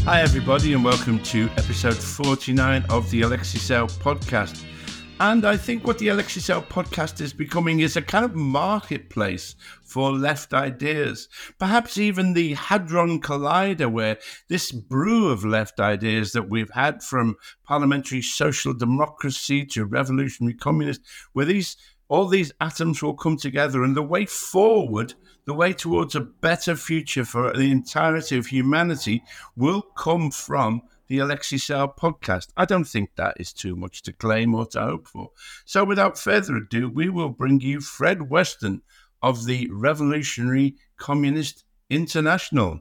Hi everybody and welcome to episode 49 of the Alexi Sale podcast. And I think what the Alexi Sale podcast is becoming is a kind of marketplace for left ideas. Perhaps even the Hadron Collider, where this brew of left ideas that we've had from parliamentary social democracy to revolutionary communist, where all these atoms will come together, and the way forward, the way towards a better future for the entirety of humanity will come from the Alexi Sale podcast. I don't think that is too much to claim or to hope for. So without further ado, we will bring you Fred Weston of the Revolutionary Communist International.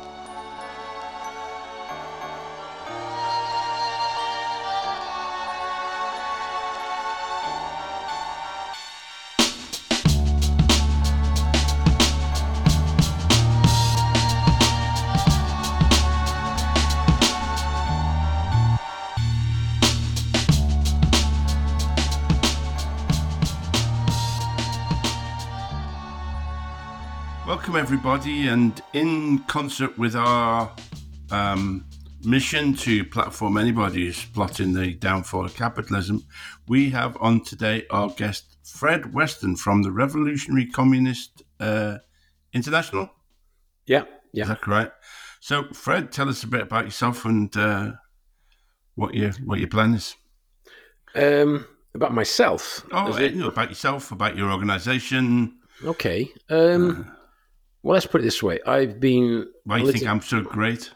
Welcome everybody, and in concert with our mission to platform anybody who's plotting the downfall of capitalism, we have on today our guest Fred Weston from the Revolutionary Communist International. Yeah. Is that correct? So Fred, tell us a bit about yourself and what your plan is. About myself? About yourself, about your organisation. Okay. Well, let's put it this way. I've been... Why do you think I'm so great?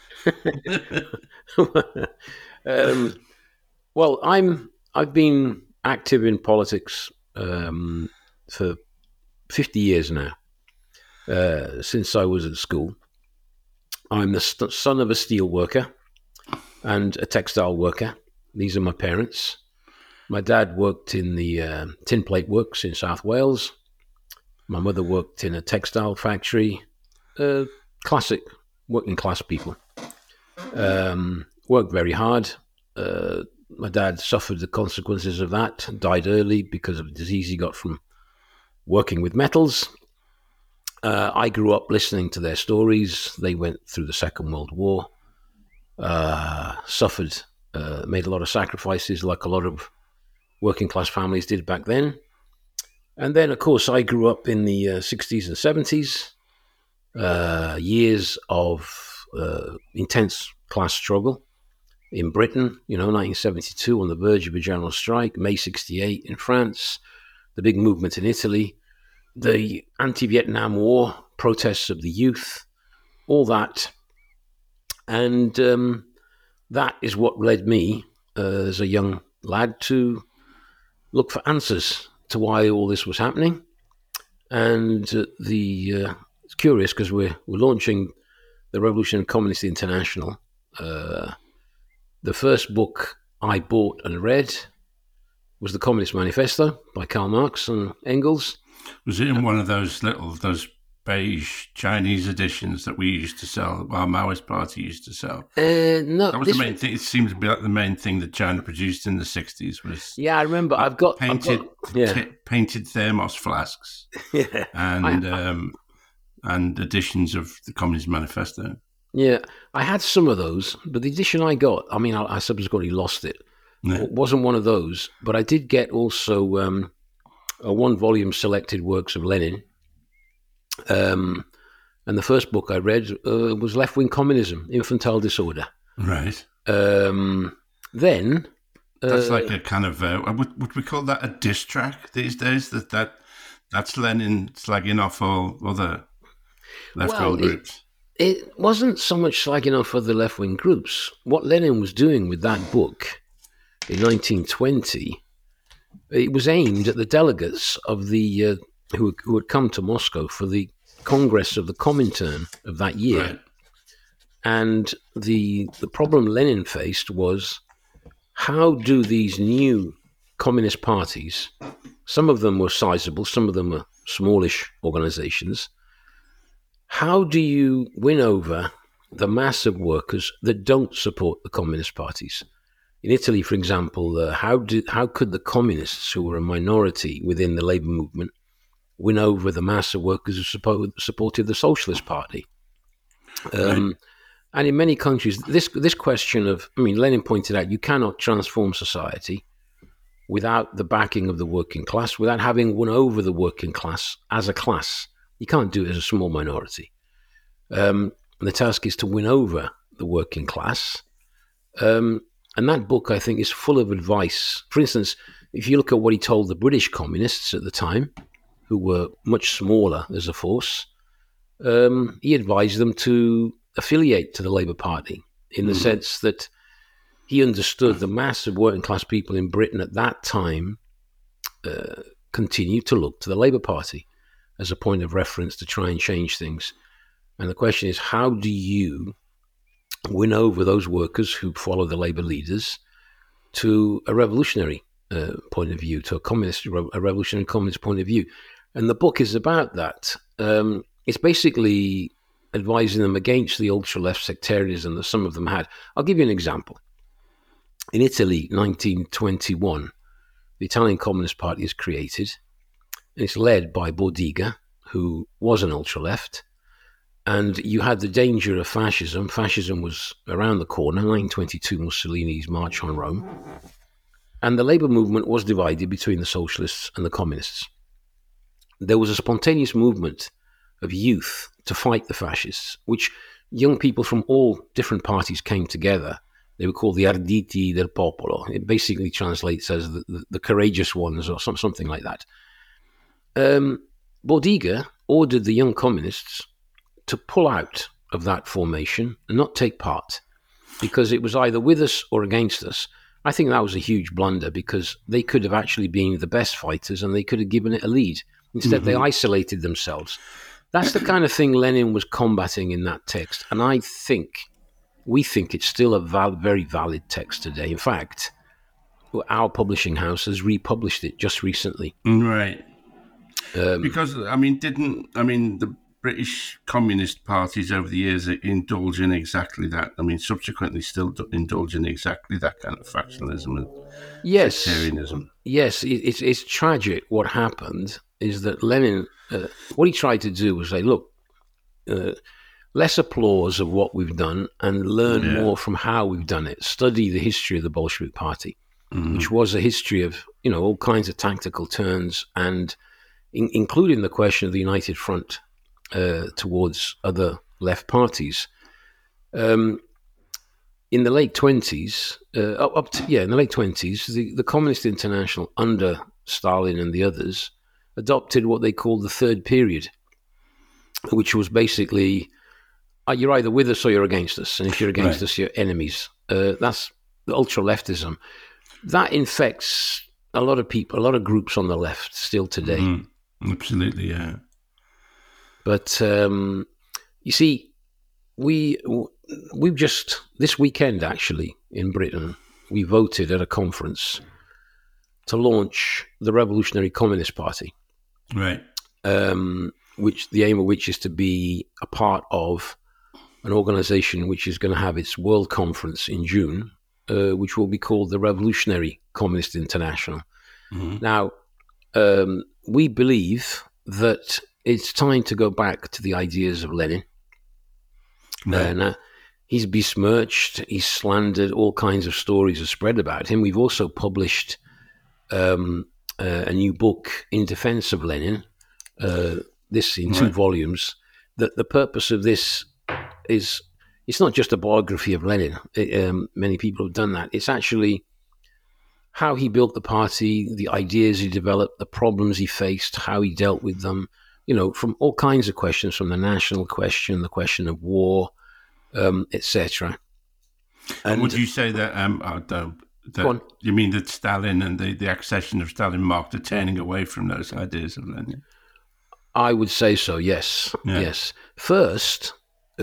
Well, I've been active in politics for 50 years now, since I was at school. I'm the son of a steel worker and a textile worker. These are my parents. My dad worked in the tin plate works in South Wales. My mother worked in a textile factory. Classic working class people. Worked very hard. My dad suffered the consequences of that, died early because of a disease he got from working with metals. I grew up listening to their stories. They went through the Second World War, suffered, made a lot of sacrifices like a lot of working class families did back then. And then, of course, I grew up in the 60s and 70s, years of intense class struggle in Britain, 1972 on the verge of a general strike, May 68 in France, the big movement in Italy, the anti-Vietnam War, protests of the youth, all that. And that is what led me, as a young lad, to look for answers to why all this was happening. And it's curious because we're launching the Revolutionary Communist International. The first book I bought and read was the Communist Manifesto by Karl Marx and Engels. Was it in one of those beige Chinese editions that we used to sell, our Maoist party used to sell? No. That was the main thing. It seemed to be like the main thing that China produced in the 60s was... Yeah, I remember. I've got painted thermos flasks. Yeah. And editions of the Communist Manifesto. Yeah, I had some of those, but the edition I got, I subsequently lost it. Yeah. It wasn't one of those, but I did get also a one-volume selected works of Lenin. And the first book I read was Left-Wing Communism, Infantile Disorder. Right. Then... That's like a kind of... would we call that a diss track these days? That's Lenin slagging off all other left-wing groups? It wasn't so much slagging off other left-wing groups. What Lenin was doing with that book in 1920, it was aimed at the delegates of the... who had come to Moscow for the Congress of the Comintern of that year. Right. And the problem Lenin faced was, how do these new communist parties, some of them were sizable, some of them were smallish organizations, how do you win over the mass of workers that don't support the communist parties? In Italy, for example, how could the communists, who were a minority within the labor movement, win over the mass of workers who supported the Socialist Party? Right. And in many countries, this question of, I mean, Lenin pointed out, you cannot transform society without the backing of the working class, without having won over the working class as a class. You can't do it as a small minority. The task is to win over the working class. And that book, I think, is full of advice. For instance, if you look at what he told the British communists at the time, who were much smaller as a force, he advised them to affiliate to the Labour Party in the sense that he understood the mass of working class people in Britain at that time continued to look to the Labour Party as a point of reference to try and change things. And the question is, how do you win over those workers who follow the Labour leaders to a revolutionary point of view, to a revolutionary communist point of view? And the book is about that. It's basically advising them against the ultra-left sectarianism that some of them had. I'll give you an example. In Italy, 1921, the Italian Communist Party is created, and it's led by Bordiga, who was an ultra-left. And you had the danger of fascism. Fascism was around the corner, 1922, Mussolini's March on Rome. And the labor movement was divided between the socialists and the communists. There was a spontaneous movement of youth to fight the fascists, which young people from all different parties came together. They were called the Arditi del Popolo. It basically translates as the courageous ones or something like that. Bordiga ordered the young communists to pull out of that formation and not take part, because it was either with us or against us. I think that was a huge blunder, because they could have actually been the best fighters and they could have given it a lead. Instead, they isolated themselves. That's the kind of thing Lenin was combating in that text. And we think it's still a very valid text today. In fact, our publishing house has republished it just recently. Right. Because, the British Communist parties over the years indulge in exactly that. Subsequently still indulge in exactly that kind of factionalism and sectarianism. Yes, it's tragic. What happened is that Lenin, what he tried to do was say, look, less applause of what we've done and learn more from how we've done it. Study the history of the Bolshevik Party, which was a history of, all kinds of tactical turns, and including the question of the United Front towards other left parties. In the late 20s, in the late 20s, the Communist International under Stalin and the others adopted what they called the third period, which was basically, you're either with us or you're against us. And if you're against us, you're enemies. That's the ultra-leftism. That infects a lot of people, a lot of groups on the left still today. Absolutely, yeah. But you see, we've just, this weekend actually in Britain, we voted at a conference to launch the Revolutionary Communist Party. Right. Which the aim of which is to be a part of an organization which is going to have its world conference in June, which will be called the Revolutionary Communist International. Now, we believe that it's time to go back to the ideas of Lenin. Right. He's besmirched, he's slandered, all kinds of stories are spread about him. We've also published a new book in defense of Lenin, this in 2 volumes. The purpose of this is, it's not just a biography of Lenin. Many people have done that. It's actually how he built the party, the ideas he developed, the problems he faced, how he dealt with them, from all kinds of questions, from the national question, the question of war, etc. And would you say that, you mean that Stalin and the accession of Stalin marked a turning away from those ideas of Lenin? I would say so, yes. Yeah. Yes. First,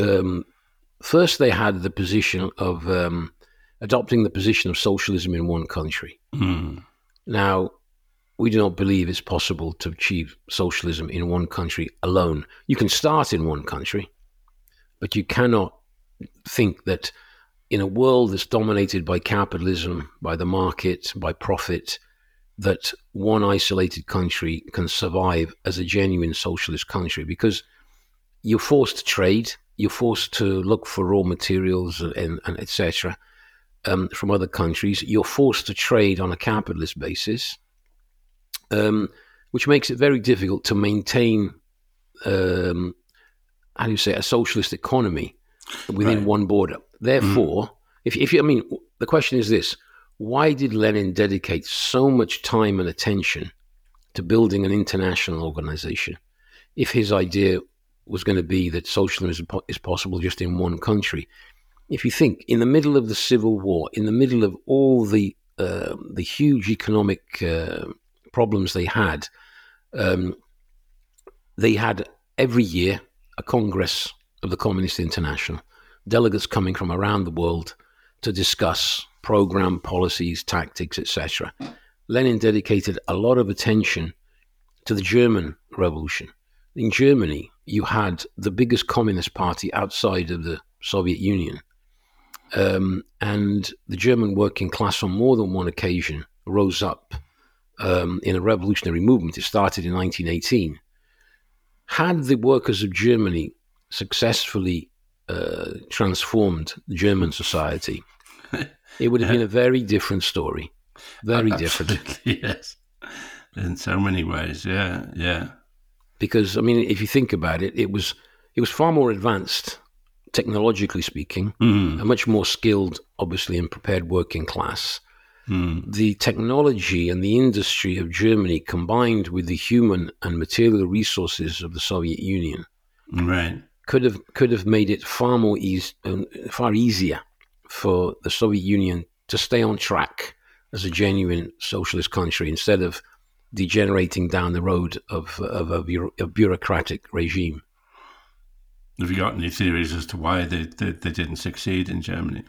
they had the position of adopting the position of socialism in one country. Now, we do not believe it's possible to achieve socialism in one country alone. You can start in one country, but you cannot think that in a world that's dominated by capitalism, by the market, by profit, that one isolated country can survive as a genuine socialist country, because you're forced to trade, you're forced to look for raw materials and etc. From other countries. You're forced to trade on a capitalist basis, which makes it very difficult to maintain, a socialist economy within one border. Therefore, the question is this: why did Lenin dedicate so much time and attention to building an international organization if his idea was going to be that socialism is possible just in one country? If you think, in the middle of the Civil War, in the middle of all the huge economic problems they had every year a Congress of the Communist International, delegates coming from around the world to discuss program, policies, tactics, etc. Lenin dedicated a lot of attention to the German Revolution. In Germany, you had the biggest communist party outside of the Soviet Union. And the German working class on more than one occasion rose up in a revolutionary movement. It started in 1918. Had the workers of Germany successfully transformed German society, it would have been a very different story. Very different. Yes. In so many ways, yeah. Because, if you think about it, it was far more advanced, technologically speaking, a much more skilled, obviously, and prepared working class. The technology and the industry of Germany combined with the human and material resources of the Soviet Union could have made it far easier for the Soviet Union to stay on track as a genuine socialist country instead of degenerating down the road of a bureaucratic regime. Have you got any theories as to why they didn't succeed in Germany?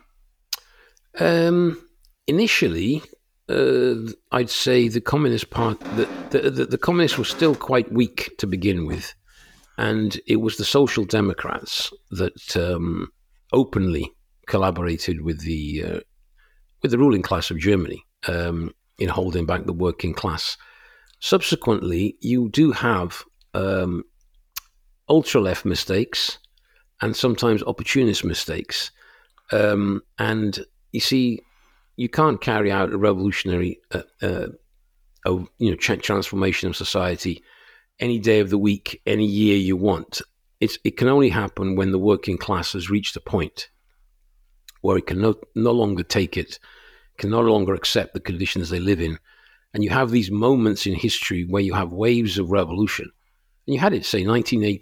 Initially, I'd say the Communist Party, the Communists were still quite weak to begin with, and it was the Social Democrats that openly collaborated with the ruling class of Germany in holding back the working class. Subsequently, you do have ultra-left mistakes and sometimes opportunist mistakes. And you see, you can't carry out a revolutionary transformation of society any day of the week, any year you want. It can only happen when the working class has reached a point where it can no longer take it, can no longer accept the conditions they live in. And you have these moments in history where you have waves of revolution. And you had it, say,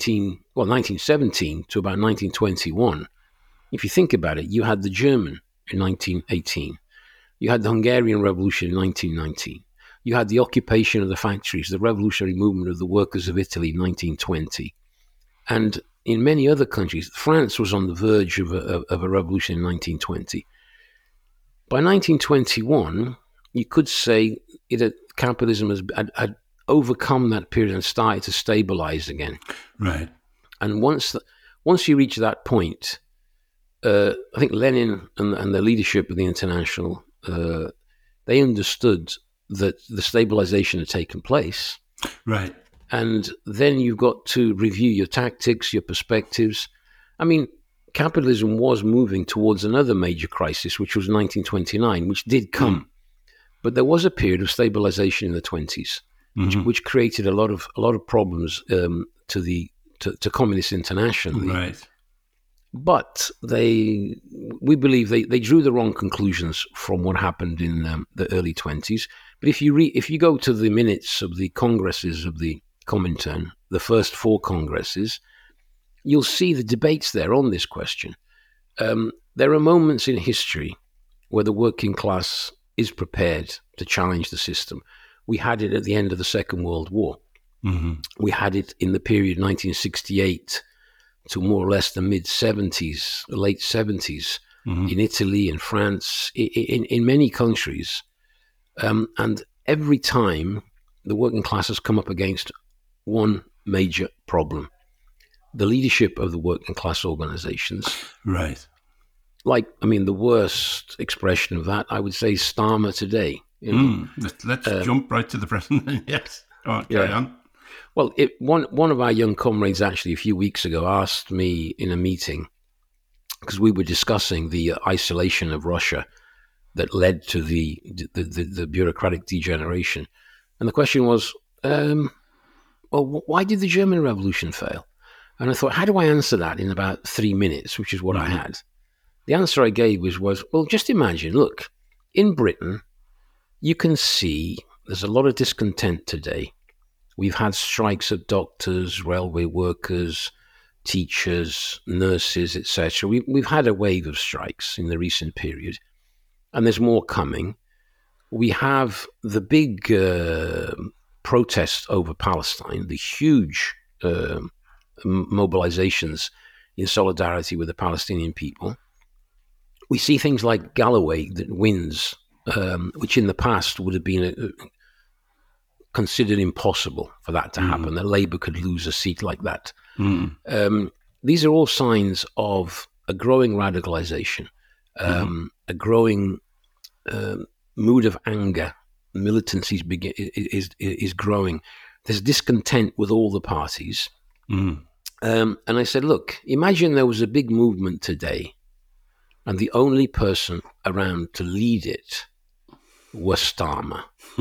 1917 to about 1921. If you think about it, you had the German in 1918. You had the Hungarian Revolution in 1919. You had the occupation of the factories, the revolutionary movement of the workers of Italy in 1920. And in many other countries, France was on the verge of a revolution in 1920. By 1921, you could say capitalism had overcome that period and started to stabilize again. Right. And once you reach that point, I think Lenin and the leadership of the International, they understood that the stabilization had taken place. Right. And then you've got to review your tactics, your perspectives. Capitalism was moving towards another major crisis, which was 1929, which did come. But there was a period of stabilization in the 20s, which created a lot of problems to Communist International. Right. But we believe they drew the wrong conclusions from what happened in the early 20s. But if you go to the minutes of the congresses of the Comintern, the first 4 congresses, you'll see the debates there on this question. There are moments in history where the working class is prepared to challenge the system. We had it at the end of the Second World War. We had it in the period 1968 to more or less the mid-70s, late 70s, in Italy and France, in many countries. And every time the working class has come up against one major problem: the leadership of the working class organizations. Right. The worst expression of that, I would say, Starmer today. Let's jump right to the present. Yes. Carry on. Well, one of our young comrades actually a few weeks ago asked me in a meeting, because we were discussing the isolation of Russia that led to the bureaucratic degeneration. And the question was, well, why did the German Revolution fail? And I thought, how do I answer that in about 3 minutes, which is what I had? The answer I gave was, well, just imagine, look, in Britain, you can see there's a lot of discontent today. We've had strikes of doctors, railway workers, teachers, nurses, etc. We've had a wave of strikes in the recent period, and there's more coming. We have the big protest over Palestine, the huge mobilizations in solidarity with the Palestinian people. We see things like Galloway that wins, which in the past would have been considered impossible for that to happen, that Labour could lose a seat like that. These are all signs of a growing radicalization, a growing mood of anger. Militancy is growing. There's discontent with all the parties. And I said, look, imagine there was a big movement today and the only person around to lead it was Starmer.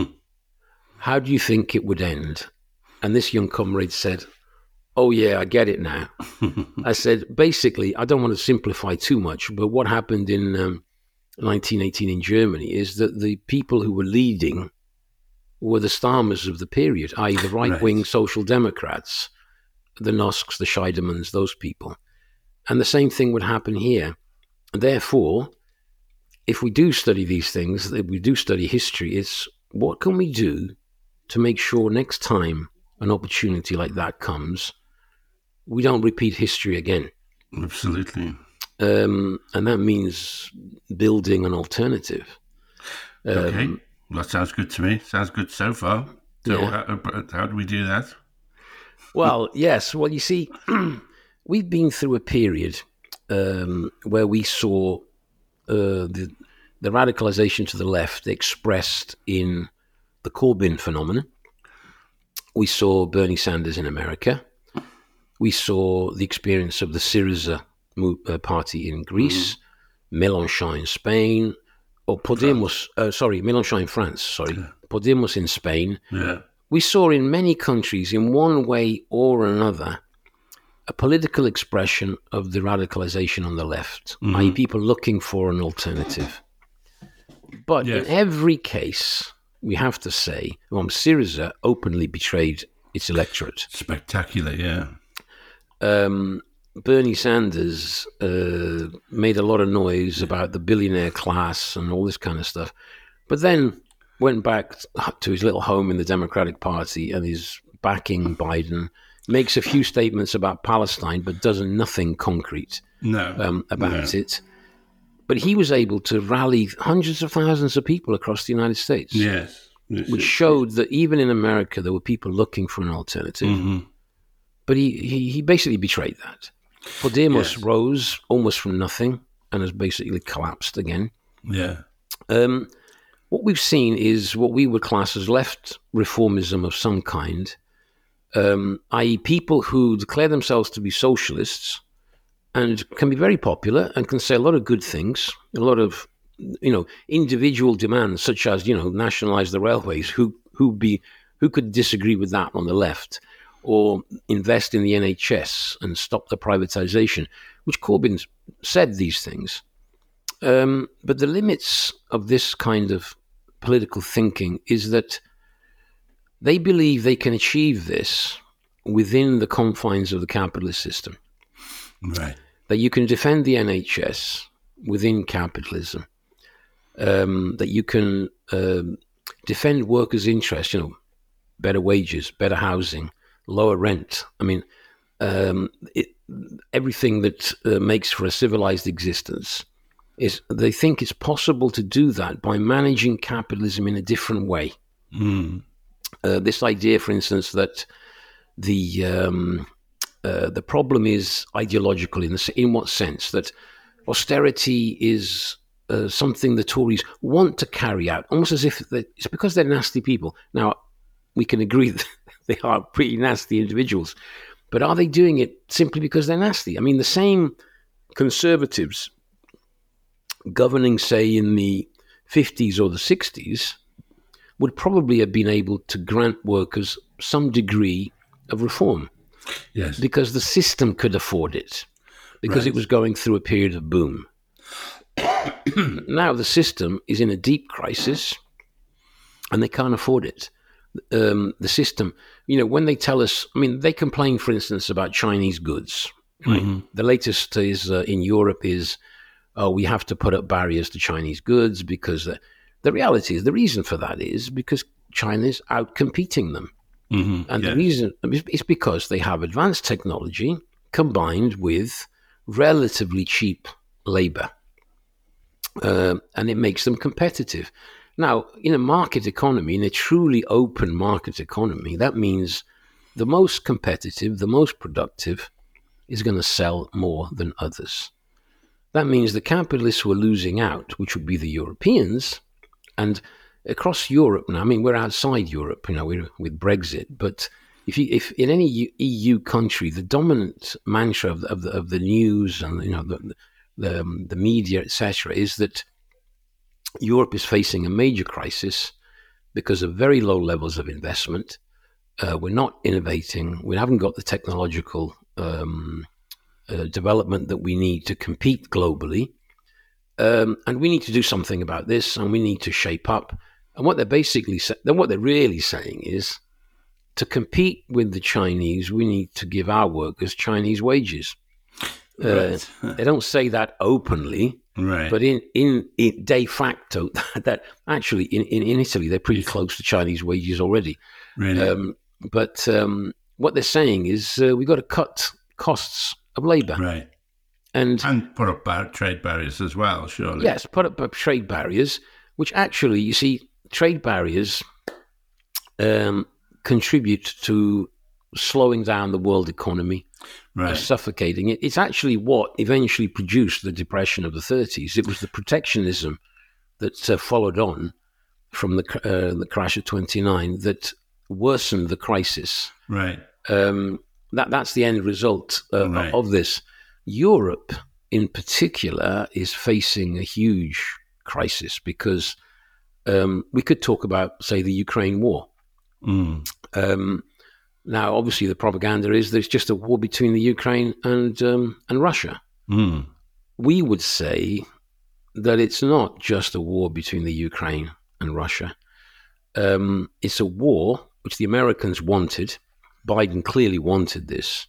How do you think it would end? And this young comrade said, oh yeah, I get it now. I said, basically, I don't want to simplify too much, but what happened in 1918 in Germany is that the people who were leading were the Starmers of the period, i.e. the right-wing Social Democrats, the Nosks, the Scheidemans, those people. And the same thing would happen here. Therefore, if we do study these things, if we do study history, it's what can we do to make sure next time an opportunity like that comes, we don't repeat history again. Absolutely. And that means building an alternative. Okay. Well, that sounds good to me. Sounds good so far. So how do we do that? Well, yes. Well, you see, we've been through a period where we saw the radicalization to the left expressed in the Corbyn phenomenon. We saw Bernie Sanders in America. We saw the experience of the Syriza party in Greece, Mélenchon in Spain, or Podemos, Mélenchon in France, Podemos in Spain. Yeah. We saw in many countries, in one way or another, a political expression of the radicalization on the left, i.e. people looking for an alternative. But in every case, we have to say, Syriza openly betrayed its electorate. Spectacular, yeah. Bernie Sanders made a lot of noise about the billionaire class and all this kind of stuff, but then went back to his little home in the Democratic Party and is backing Biden, makes a few statements about Palestine, but does nothing concrete about it. But he was able to rally hundreds of thousands of people across the United States. Yes. Which showed that even in America, there were people looking for an alternative. But he basically betrayed that. Podemos rose almost from nothing and has basically collapsed again. Yeah. What we've seen is what we would class as left reformism of some kind, i.e. people who declare themselves to be socialists and can be very popular and can say a lot of good things, a lot of, individual demands such as, nationalize the railways. Who could disagree with that on the left? Or invest in the NHS and stop the privatization, which Corbyn said these things. But the limits of this kind of political thinking is that they believe they can achieve this within the confines of the capitalist system. Right. That you can defend the NHS within capitalism. That you can defend workers' interests, better wages, better housing, lower rent. I mean, everything that makes for a civilized existence is they think it's possible to do that by managing capitalism in a different way. This idea, for instance, that the problem is ideological in what sense? That austerity is something the Tories want to carry out, almost as if it's because they're nasty people. Now, we can agree They are pretty nasty individuals. But are they doing it simply because they're nasty? I mean, the same conservatives governing, say, in the 50s or the 60s would probably have been able to grant workers some degree of reform. Yes. Because the system could afford it. Because it was going through a period of boom. Now the system is in a deep crisis and they can't afford it. The system, when they tell us, I mean, they complain, for instance, about Chinese goods. Right? Mm-hmm. The latest is in Europe is, we have to put up barriers to Chinese goods because the reality is, the reason for that is because China's out-competing them. Mm-hmm. And the reason is because they have advanced technology combined with relatively cheap labor. And it makes them competitive. Now, in a market economy, in a truly open market economy, that means the most competitive, the most productive is going to sell more than others. That means the capitalists who are losing out, which would be the Europeans, and across Europe now, I mean, we're outside Europe, we're with Brexit, but if in any EU country, the dominant mantra of the news and the media, etc., is that Europe is facing a major crisis because of very low levels of investment. We're not innovating. We haven't got the technological development that we need to compete globally. And we need to do something about this, and we need to shape up. And what they're really saying is, to compete with the Chinese, we need to give our workers Chinese wages. Right. They don't say that openly, right? But in de facto, that actually in Italy they're pretty close to Chinese wages already. Really? But what they're saying is we've got to cut costs of labour, right? And put up trade barriers as well, surely. Yes, put up trade barriers, which actually, you see, trade barriers contribute to slowing down the world economy, right, suffocating it. It's actually what eventually produced the Depression of the 30s. It was the protectionism that followed on from the crash of 29 that worsened the crisis. Right. That's the end result of this. Europe, in particular, is facing a huge crisis because we could talk about, say, the Ukraine war. Mm. Now, obviously, the propaganda is there's just a war between the Ukraine and Russia. Mm. We would say that it's not just a war between the Ukraine and Russia. It's a war which the Americans wanted. Biden clearly wanted this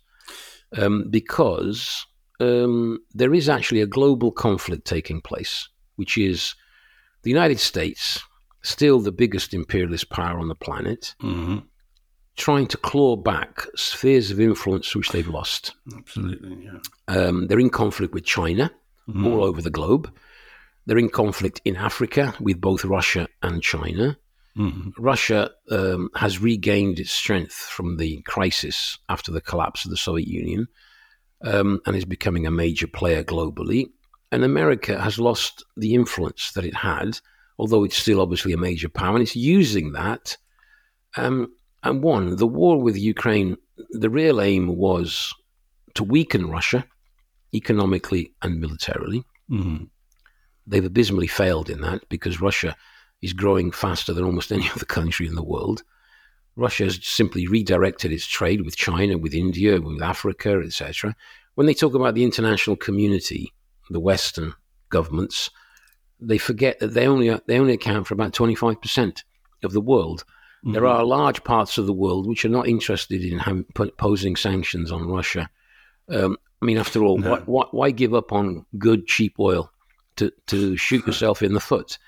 because there is actually a global conflict taking place, which is the United States, still the biggest imperialist power on the planet, mm-hmm, trying to claw back spheres of influence which they've lost. Absolutely, yeah. They're in conflict with China, mm-hmm, all over the globe. They're in conflict in Africa with both Russia and China. Mm-hmm. Russia has regained its strength from the crisis after the collapse of the Soviet Union and is becoming a major player globally. And America has lost the influence that it had, although it's still obviously a major power, and it's using that. And the war with Ukraine, the real aim was to weaken Russia economically and militarily. Mm-hmm. They've abysmally failed in that because Russia is growing faster than almost any other country in the world. Russia has simply redirected its trade with China, with India, with Africa, etc. When they talk about the international community, the Western governments, they forget that they only account for about 25% of the world. Mm-hmm. There are large parts of the world which are not interested in posing sanctions on Russia. I mean, after all, no. why give up on good, cheap oil to shoot yourself in the foot?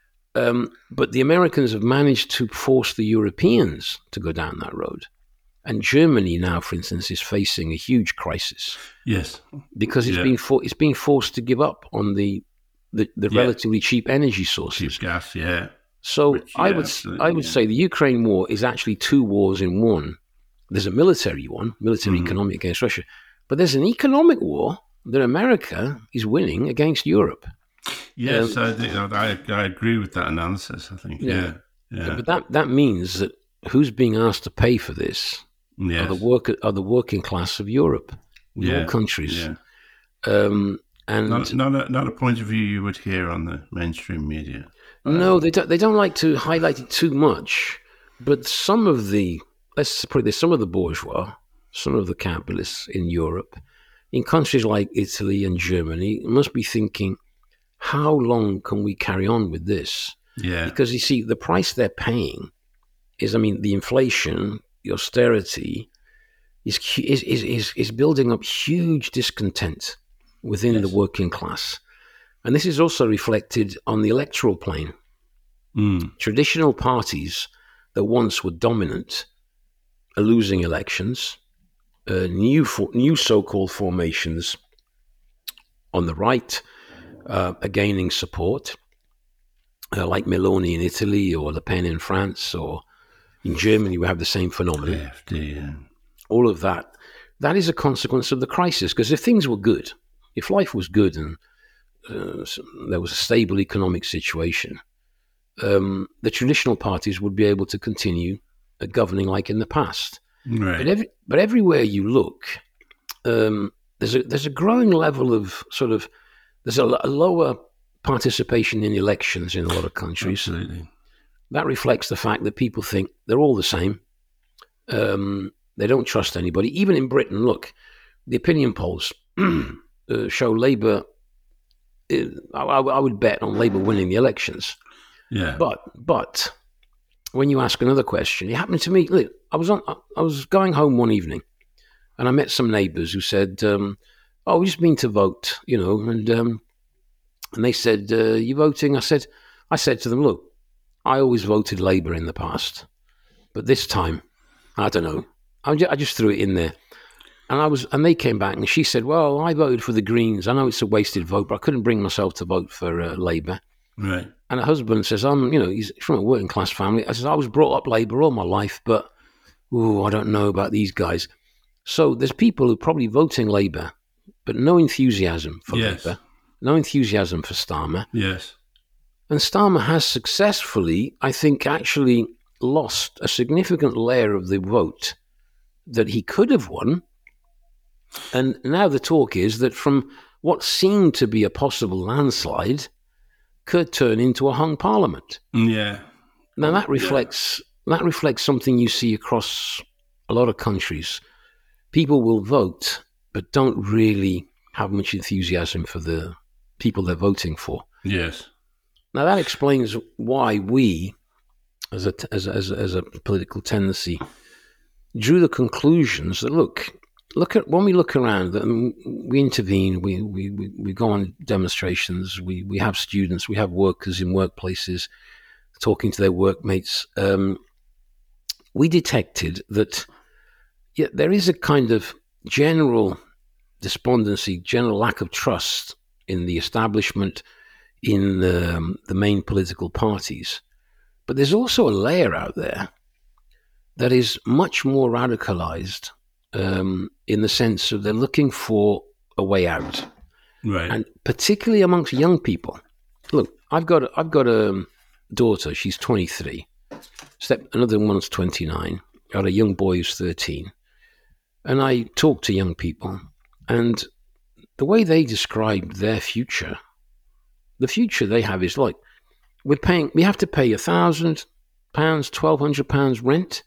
But the Americans have managed to force the Europeans to go down that road. And Germany now, for instance, is facing a huge crisis. Yes. Because it's been forced to give up on the relatively cheap energy sources. Cheap gas, yeah. So I would say the Ukraine war is actually two wars in one. There's a military one, economic against Russia. But there's an economic war that America is winning against Europe. Yes, I agree with that analysis, I think. Yeah. But that means that who's being asked to pay for this Yes. are the working class of Europe, all countries. Yeah. And not a point of view you would hear on the mainstream media. No, they don't like to highlight it too much. But some of the bourgeois, some of the capitalists in Europe, in countries like Italy and Germany, must be thinking, how long can we carry on with this? Yeah. Because you see, the price they're paying is, the inflation, the austerity, is building up huge discontent within the working class. And this is also reflected on the electoral plane. Traditional parties that once were dominant are losing elections. New so-called formations on the right are gaining support, like Meloni in Italy or Le Pen in France, or in Germany we have the same phenomenon. AfD, all of that is a consequence of the crisis. Because if things were good, if life was good and there was a stable economic situation, the traditional parties would be able to continue governing like in the past. Right. But everywhere you look, there's a growing level of there's a lower participation in elections in a lot of countries. Absolutely. That reflects the fact that people think they're all the same. They don't trust anybody. Even in Britain, look, the opinion polls show Labour. I would bet on Labour winning the elections. Yeah. But when you ask another question, it happened to me. Look, I was going home one evening, and I met some neighbours who said, "Oh, we've just been to vote, and they said, "You voting?" I said to them, "Look, I always voted Labour in the past, but this time, I don't know. I just threw it in there." And they came back, and she said, "Well, I voted for the Greens. I know it's a wasted vote, but I couldn't bring myself to vote for Labour." Right. And her husband says, he's from a working class family. I says, I was brought up Labour all my life, but I don't know about these guys. So there's people who are probably voting Labour, but no enthusiasm for Labour, no enthusiasm for Starmer. Yes. And Starmer has successfully, I think, actually lost a significant layer of the vote that he could have won. And now the talk is that from what seemed to be a possible landslide could turn into a hung parliament. Yeah. Now that reflects something you see across a lot of countries. People will vote, but don't really have much enthusiasm for the people they're voting for. Yes. Now that explains why we, as a political tendency, drew the conclusions that look at when we look around, we intervene, we go on demonstrations, we have students, we have workers in workplaces talking to their workmates. We detected that there is a kind of general despondency, general lack of trust in the establishment, in the main political parties. But there's also a layer out there that is much more radicalized, in the sense of they're looking for a way out, right? And particularly amongst young people. Look, I've got a daughter. She's 23. Another one's 29. I got a young boy who's 13, and I talk to young people, and the way they describe their future, the future they have is like we have to pay £1,000, £1,200 rent.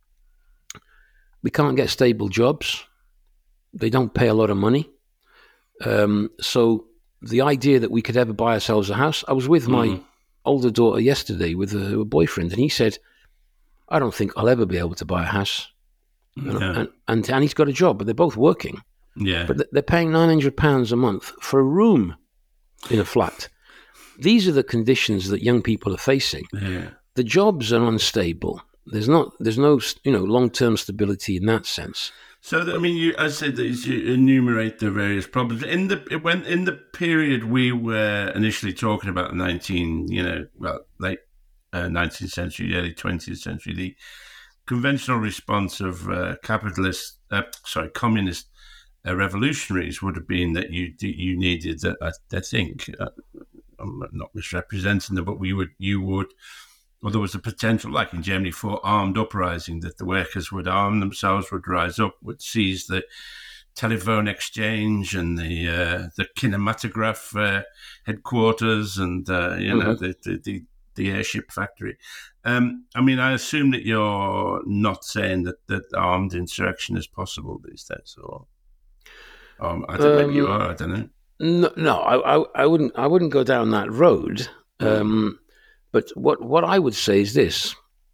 We can't get stable jobs. They don't pay a lot of money. So the idea that we could ever buy ourselves a house, I was with my older daughter yesterday with a boyfriend, and he said, I don't think I'll ever be able to buy a house. Yeah. And he's got a job, but they're both working. Yeah. But they're paying £900 a month for a room in a flat. These are the conditions that young people are facing. Yeah. The jobs are unstable. There's no long-term stability in that sense. So, you enumerate the various problems in the period we were initially talking about, late 19th century, early 20th century. The conventional response of communist revolutionaries would have been that you needed that. I think I'm not misrepresenting them, but you would or there was a potential, like in Germany, for armed uprising, that the workers would arm themselves, would rise up, would seize the telephone exchange and the kinematograph headquarters, and the airship factory. I mean, I assume that you're not saying that armed insurrection is possible these days, or I don't. Maybe you are. I don't know. No, I wouldn't go down that road. But what I would say is this: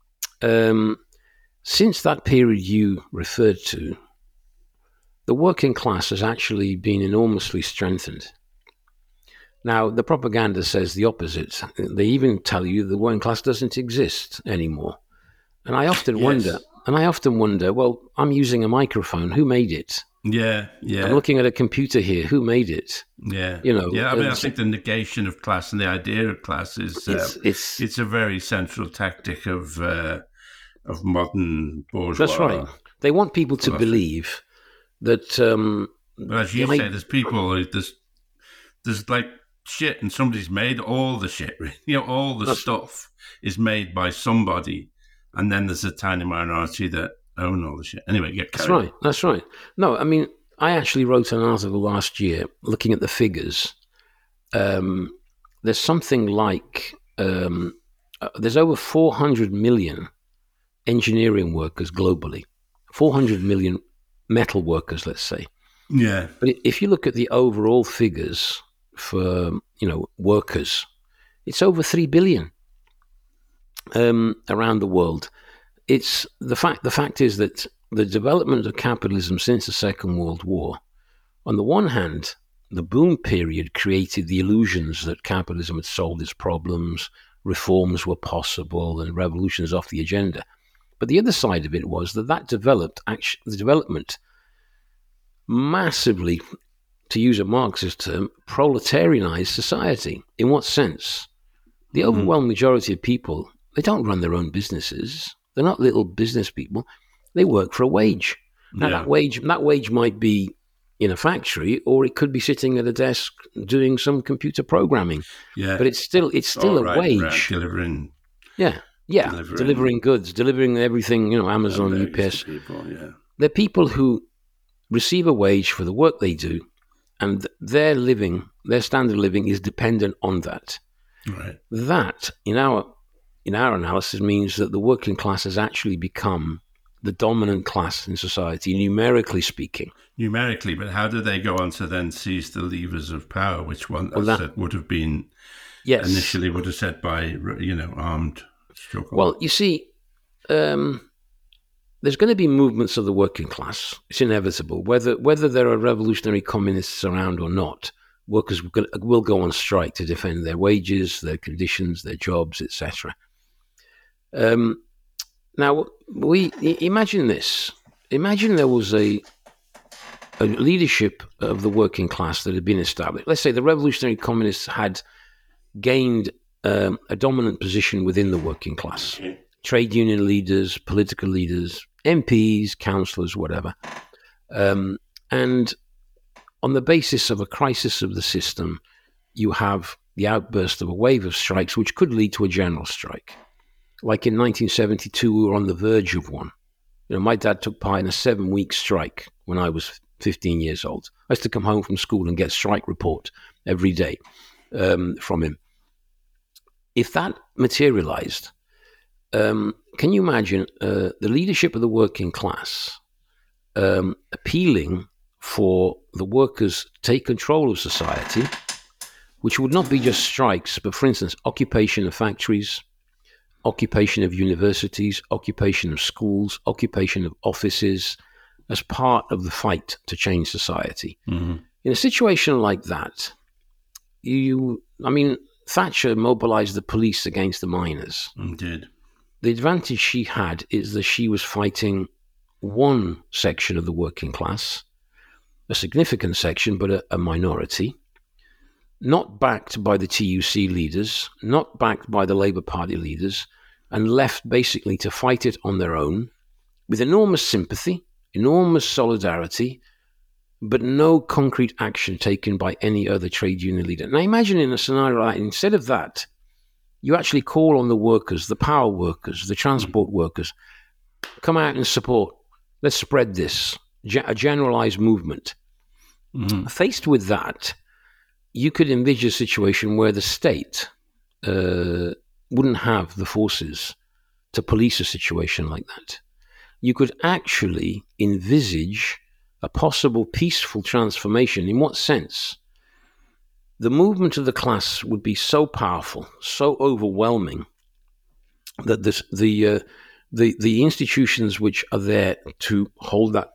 since that period you referred to, the working class has actually been enormously strengthened. Now, the propaganda says the opposite. They even tell you the working class doesn't exist anymore. And I often wonder, well, I'm using a microphone. Who made it? Yeah. I'm looking at a computer here. Who made it? Yeah. I mean, I think the negation of class and the idea of class is it's a very central tactic of modern bourgeois. That's right. They want people to believe that. But as you say, there's people. There's like shit, and somebody's made all the shit. All the stuff is made by somebody, and then there's a tiny minority that own all the shit. Anyway, That's right. No, I mean, I actually wrote an article last year looking at the figures. There's something like there's over 400 million engineering workers globally, 400 million metal workers, let's say. Yeah. But if you look at the overall figures for workers, it's over 3 billion around the world. It's the fact is that the development of capitalism since the Second World War, on the one hand, the boom period created the illusions that capitalism had solved its problems, reforms were possible, and revolutions off the agenda. But the other side of it was that the development massively, to use a Marxist term, proletarianized society. In what sense? The overwhelming majority of people, they don't run their own businesses. They're not little business people. They work for a wage. Now, that wage might be in a factory, or it could be sitting at a desk doing some computer programming. Yeah, but it's still a wage. Delivering. Delivering goods, delivering everything. Amazon, UPS. They're people who receive a wage for the work they do, and their standard of living is dependent on that. Right. That, in our analysis, means that the working class has actually become the dominant class in society, numerically speaking. Numerically, but how do they go on to then seize the levers of power, which would have been initially would have said by armed struggle? Well, you see, there's going to be movements of the working class. It's inevitable. Whether there are revolutionary communists around or not, workers will go on strike to defend their wages, their conditions, their jobs, etc. Now, we imagine this. Imagine there was a leadership of the working class that had been established. Let's say the revolutionary communists had gained a dominant position within the working class. Trade union leaders, political leaders, MPs, councillors, whatever. And on the basis of a crisis of the system, you have the outburst of a wave of strikes, which could lead to a general strike. Like in 1972, we were on the verge of one. My dad took part in a 7-week strike when I was 15 years old. I used to come home from school and get strike report every day from him. If that materialized, can you imagine the leadership of the working class appealing for the workers to take control of society, which would not be just strikes, but, for instance, occupation of factories, occupation of universities, occupation of schools, occupation of offices, as part of the fight to change society. Mm-hmm. In a situation like that, Thatcher mobilized the police against the miners. Indeed. The advantage she had is that she was fighting one section of the working class, a significant section, but a minority, not backed by the TUC leaders, not backed by the Labour Party leaders, and left basically to fight it on their own, with enormous sympathy, enormous solidarity, but no concrete action taken by any other trade union leader. Now imagine in a scenario like that, instead of that, you actually call on the workers, the power workers, the transport workers, come out and support. Let's spread this, a generalized movement. Mm-hmm. Faced with that, you could envision a situation where the state wouldn't have the forces to police a situation like that. You could actually envisage a possible peaceful transformation. In what sense? The movement of the class would be so powerful, so overwhelming, that the institutions which are there to hold that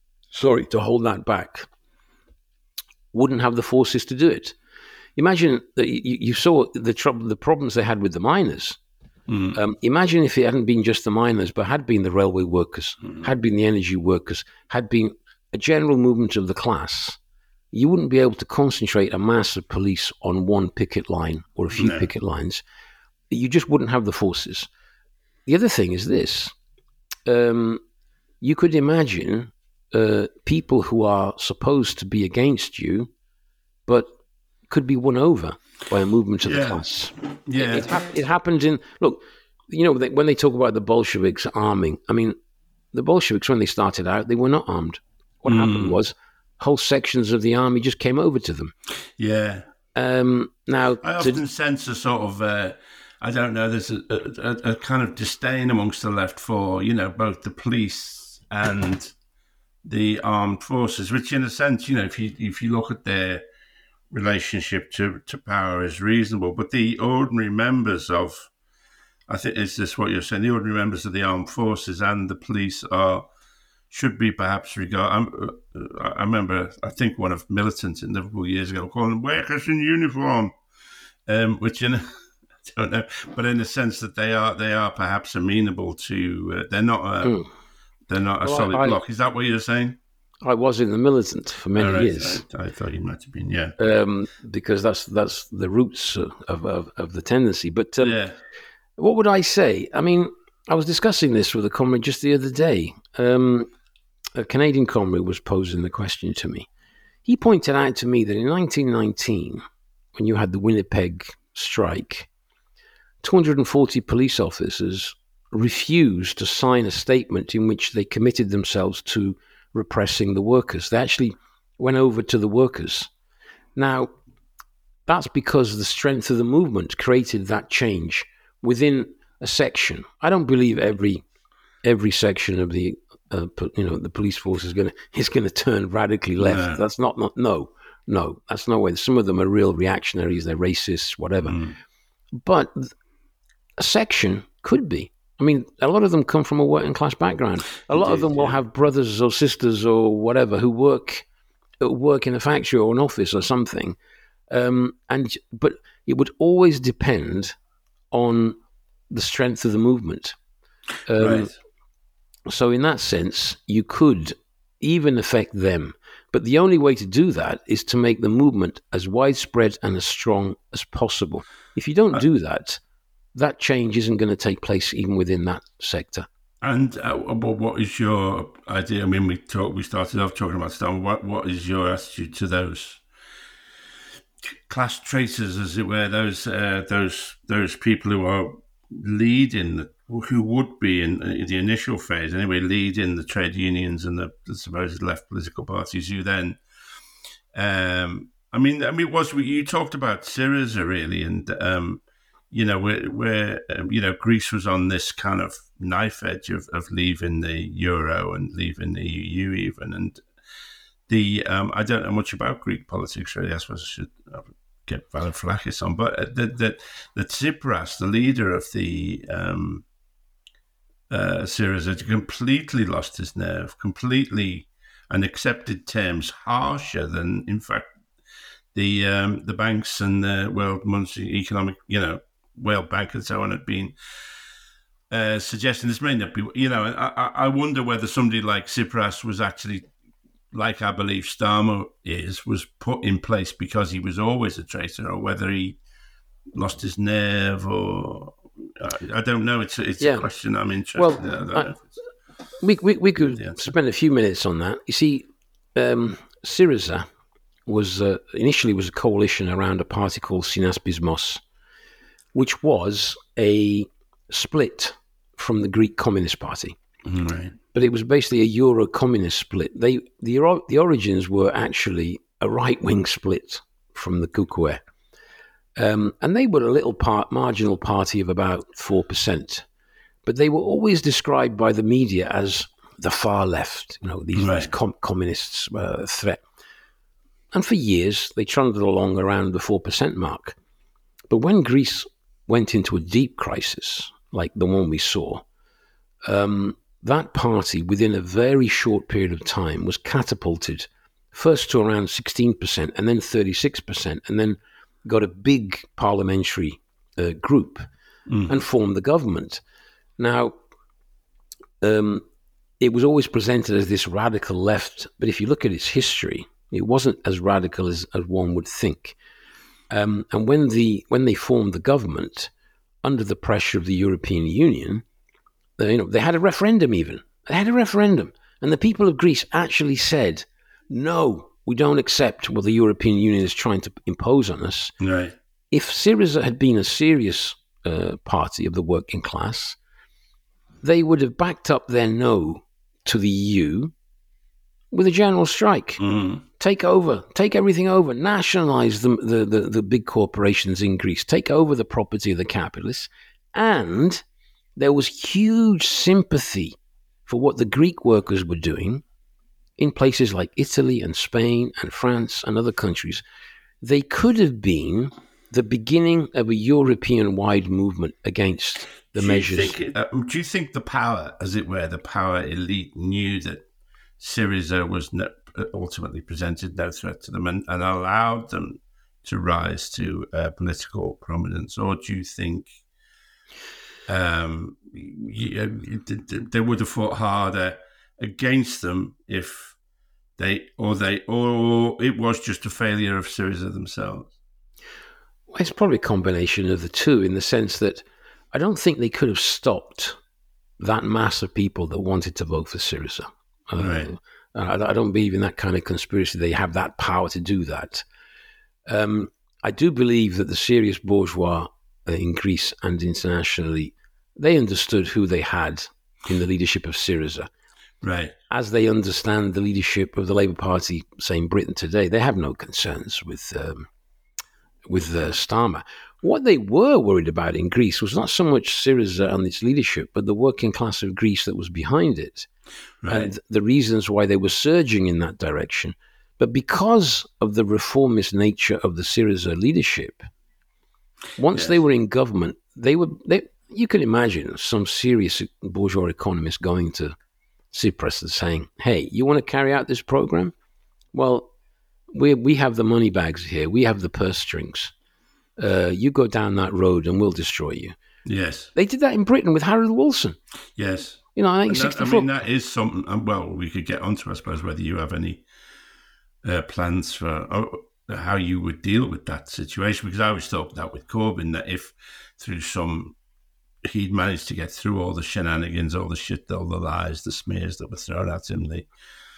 back wouldn't have the forces to do it. Imagine that you saw the problems they had with the miners. Imagine if it hadn't been just the miners, but had been the railway workers, had been the energy workers, had been a general movement of the class. You wouldn't be able to concentrate a mass of police on one picket line or a few picket lines. You just wouldn't have the forces. The other thing is this. You could imagine people who are supposed to be against you, but could be won over by a movement of the class. Yeah, it happened in... Look, when they talk about the Bolsheviks arming, I mean, the Bolsheviks, when they started out, they were not armed. What happened was whole sections of the army just came over to them. Yeah. Now, I often sense a sort of, I don't know, there's a kind of disdain amongst the left for, both the police and the armed forces, which in a sense, if you look at their relationship to power is reasonable, but the ordinary members of, I think, is this what you're saying? The ordinary members of the armed forces and the police should be perhaps regarded. I remember, I think one of militants in Liverpool years ago calling them workers in uniform, which I don't know, but in the sense that they are perhaps amenable to. They're not a solid block. Is that what you're saying? I was in the militant for many years. I thought you might have been, yeah. Because that's the roots of the tendency. But what would I say? I mean, I was discussing this with a comrade just the other day. A Canadian comrade was posing the question to me. He pointed out to me that in 1919, when you had the Winnipeg strike, 240 police officers refused to sign a statement in which they committed themselves to repressing the workers. They actually went over to the workers. Now, that's because the strength of the movement created that change within a section. I don't believe every section of the the police force is going to turn radically left. No. That's not that's no way. Some of them are real reactionaries. They're racists, whatever. But a section could be. I mean, a lot of them come from a working class background. A lot of them will have brothers or sisters or whatever who work in a factory or an office or something. But it would always depend on the strength of the movement. Right. So in that sense, you could even affect them. But the only way to do that is to make the movement as widespread and as strong as possible. If you don't do that, that change isn't going to take place even within that sector. And what is your idea? I mean, we started off talking about Stalin. What is your attitude to those class traitors, as it were? Those people who are leading, who would be in the initial phase anyway, leading the trade unions and the supposed left political parties. Who then, you talked about Syriza really, and where Greece was on this kind of knife edge of leaving the euro and leaving the EU even, and I don't know much about Greek politics really. I suppose I should get Varoufakis on, but that Tsipras, the leader of the Syriza, completely lost his nerve, completely, and accepted terms harsher than, in fact, the banks and the World Monetary Economic, World Bank and so on had been suggesting. This may not be, I wonder whether somebody like Tsipras was actually, like I believe Starmer was put in place because he was always a traitor, or whether he lost his nerve, or I don't know. It's a question I'm interested in. We could spend a few minutes on that. You see, Syriza was initially a coalition around a party called Synaspismos, which was a split from the Greek Communist Party. Right. But it was basically a Euro-communist split. The origins were actually a right-wing split from the Kukue. And they were a little marginal party of about 4%. But they were always described by the media as the far left, these communists threat. And for years, they trundled along around the 4% mark. But when Greece went into a deep crisis, like the one we saw, that party, within a very short period of time, was catapulted first to around 16% and then 36%, and then got a big parliamentary group and formed the government. Now, it was always presented as this radical left, but if you look at its history, it wasn't as radical as one would think. And when they formed the government, under the pressure of the European Union, they had a referendum even. They had a referendum. And the people of Greece actually said, no, we don't accept what the European Union is trying to impose on us. Right. If Syriza had been a serious party of the working class, they would have backed up their no to the EU with a general strike. Mm. Take over, take everything over, nationalize the big corporations in Greece, take over the property of the capitalists. And there was huge sympathy for what the Greek workers were doing in places like Italy and Spain and France and other countries. They could have been the beginning of a European-wide movement against the measures. Do you think the power, as it were, the power elite knew that Syriza was ultimately presented no threat to them and allowed them to rise to political prominence? Or do you think they would have fought harder against them if or it was just a failure of Syriza themselves? Well, it's probably a combination of the two, in the sense that I don't think they could have stopped that mass of people that wanted to vote for Syriza. Right. I don't believe in that kind of conspiracy. They have that power to do that. I do believe that the serious bourgeois in Greece and internationally, they understood who they had in the leadership of Syriza. Right. As they understand the leadership of the Labour Party, say in Britain today, they have no concerns with Starmer. What they were worried about in Greece was not so much Syriza and its leadership, but the working class of Greece that was behind it. Right. And the reasons why they were surging in that direction. But because of the reformist nature of the Syriza leadership, once they were in government, you can imagine some serious bourgeois economists going to Tsipras and saying, hey, you want to carry out this program? Well, we have the money bags here. We have the purse strings. You go down that road and we'll destroy you. Yes. They did that in Britain with Harold Wilson. Yes. In 1964. That is something, well, we could get onto, I suppose, whether you have any plans for how you would deal with that situation. Because I always thought that with Corbyn, that if through he'd managed to get through all the shenanigans, all the shit, all the lies, the smears that were thrown at him, the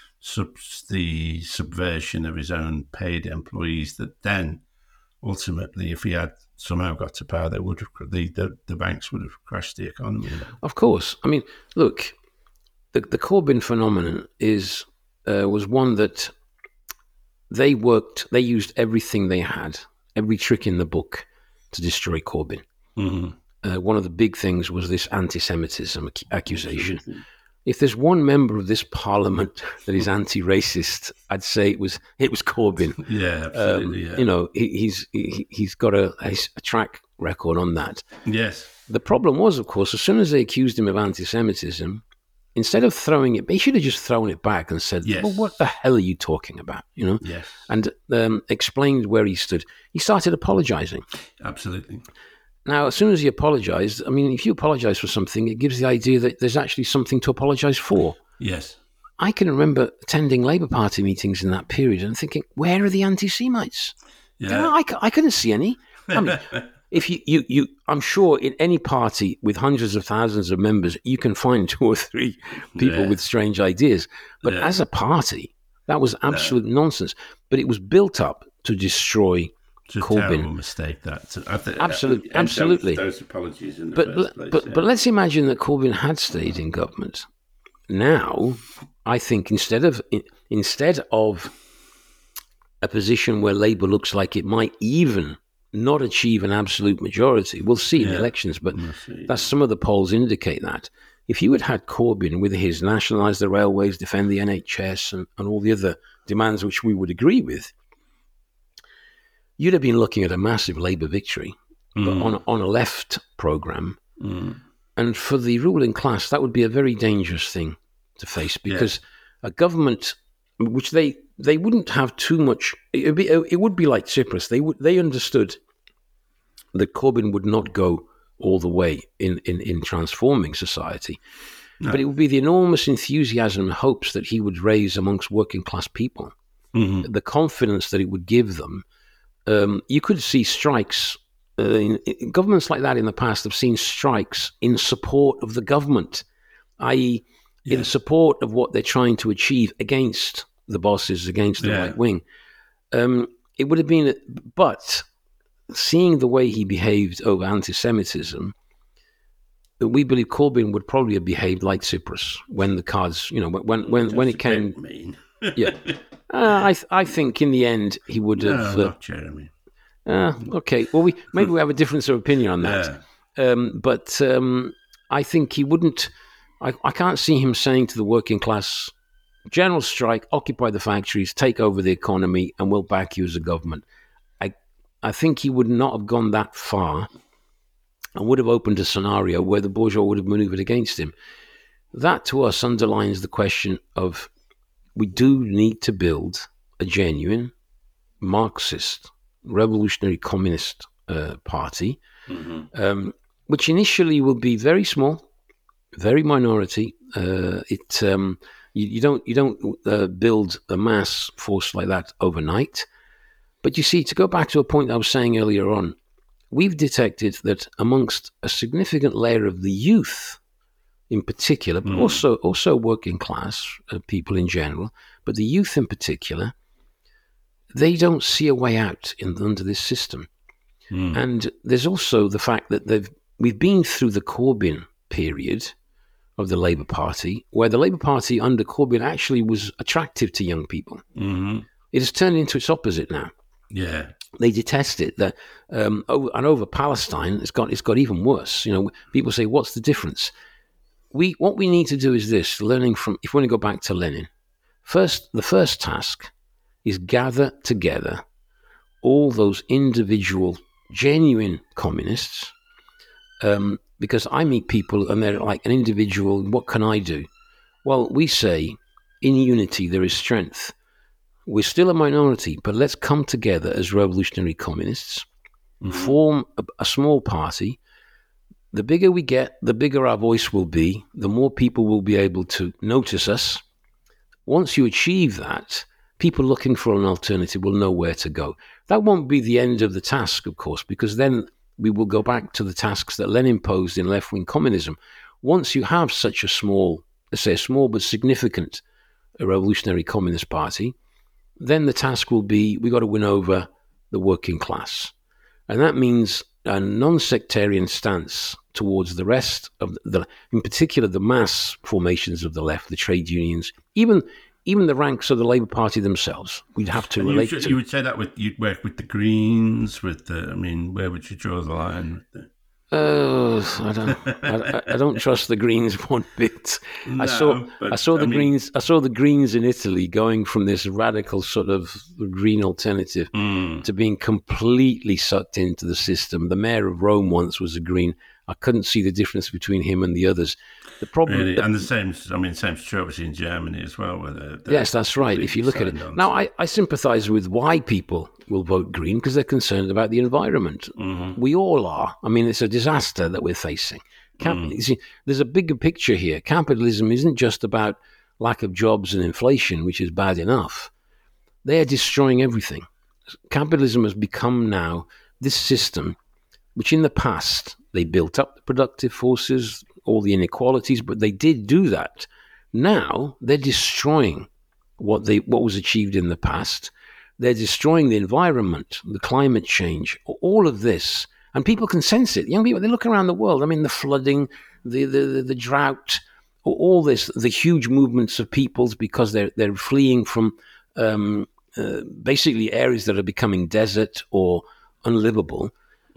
subversion of his own paid employees, that then ultimately, if he had somehow got to power, they would have the banks would have crashed the economy. Of course. I mean, look, the Corbyn phenomenon was one that they used everything they had, every trick in the book to destroy Corbyn. Mm-hmm. One of the big things was this anti-Semitism accusation. If there's one member of this parliament that is anti-racist, I'd say it was Corbyn. Yeah, absolutely. He's got a track record on that. Yes. The problem was, of course, as soon as they accused him of anti-Semitism, instead of throwing it, he should have just thrown it back and said, yes. Well, what the hell are you talking about? Yes. And explained where he stood. He started apologizing. Absolutely. Now, as soon as he apologized, I mean, if you apologize for something, it gives the idea that there's actually something to apologize for. Yes. I can remember attending Labour Party meetings in that period and thinking, where are the anti-Semites? Yeah. I couldn't see any. I mean, if you, I'm sure in any party with hundreds of thousands of members, you can find 2 or 3 people with strange ideas. But as a party, that was absolute nonsense. But it was built up to destroy It's a Corbyn. terrible mistake, that. Absolutely. Those apologies in the first place. But let's imagine that Corbyn had stayed in government. Now, I think instead of a position where Labour looks like it might even not achieve an absolute majority, we'll see in the elections, but that's some of the polls indicate that. If you had Corbyn with his nationalise the railways, defend the NHS, and all the other demands which we would agree with, you'd have been looking at a massive Labour victory on a left programme. And for the ruling class, that would be a very dangerous thing to face, because a government which they wouldn't have too much. It would be like Tsipras. They understood that Corbyn would not go all the way in transforming society, but it would be the enormous enthusiasm and hopes that he would raise amongst working class people, the confidence that it would give them. You could see strikes. Governments like that in the past have seen strikes in support of the government, i.e., in support of what they're trying to achieve against the bosses, against the right wing. It would have been, but seeing the way he behaved over anti-Semitism, we believe Corbyn would probably have behaved like Tsipras when the cards, when it came. I think in the end he would have. No, not Jeremy. Okay, well, maybe we have a difference of opinion on that. But I think he wouldn't. I can't see him saying to the working class, general strike, occupy the factories, take over the economy, and we'll back you as a government. I think he would not have gone that far and would have opened a scenario where the bourgeois would have maneuvered against him. That, to us, underlines the question of we do need to build a genuine Marxist, revolutionary communist party, which initially will be very small, very minority. You don't build a mass force like that overnight. But you see, to go back to a point I was saying earlier on, we've detected that amongst a significant layer of the youth in particular, but also working class people in general, but the youth in particular, they don't see a way out under this system. And there's also the fact that we've been through the Corbyn period of the Labour Party, where the Labour Party under Corbyn actually was attractive to young people. It has turned into its opposite now. Yeah, they detest it. That over Palestine, it's got even worse. People say, "What's the difference?" What we need to do is this: learning from. If we want to go back to Lenin, the first task is gather together all those individual, genuine communists. Because I meet people and they're like an individual. What can I do? Well, we say, in unity there is strength. We're still a minority, but let's come together as revolutionary communists, form a small party. The bigger we get, the bigger our voice will be, the more people will be able to notice us. Once you achieve that, people looking for an alternative will know where to go. That won't be the end of the task, of course, because then we will go back to the tasks that Lenin posed in left-wing communism. Once you have such a small, let's say a small but significant revolutionary communist party, then the task will be, we got to win over the working class. And that means a non-sectarian stance towards the rest of in particular, the mass formations of the left, the trade unions, even the ranks of the Labour Party themselves. We'd have to relate to. You would say that you'd work with the Greens, where would you draw the line? I don't trust the Greens one bit. No, I saw the Greens in Italy going from this radical sort of green alternative to being completely sucked into the system. The mayor of Rome once was a Green. I couldn't see the difference between him and the others. The problem, really? And the same true obviously in Germany as well. Yes, that's right. If you look at it now, I sympathise with why people will vote Green because they're concerned about the environment. We all are. I mean, it's a disaster that we're facing. You see, there's a bigger picture here. Capitalism isn't just about lack of jobs and inflation, which is bad enough. They are destroying everything. Capitalism has become now this system, which in the past they built up the productive forces, all the inequalities, but they did do that. Now they're destroying what was achieved in the past. They're destroying the environment, the climate change, all of this. And people can sense it. Young people, they look around the world. I mean, the flooding, the drought, all this, the huge movements of peoples because they're fleeing from basically areas that are becoming desert or unlivable.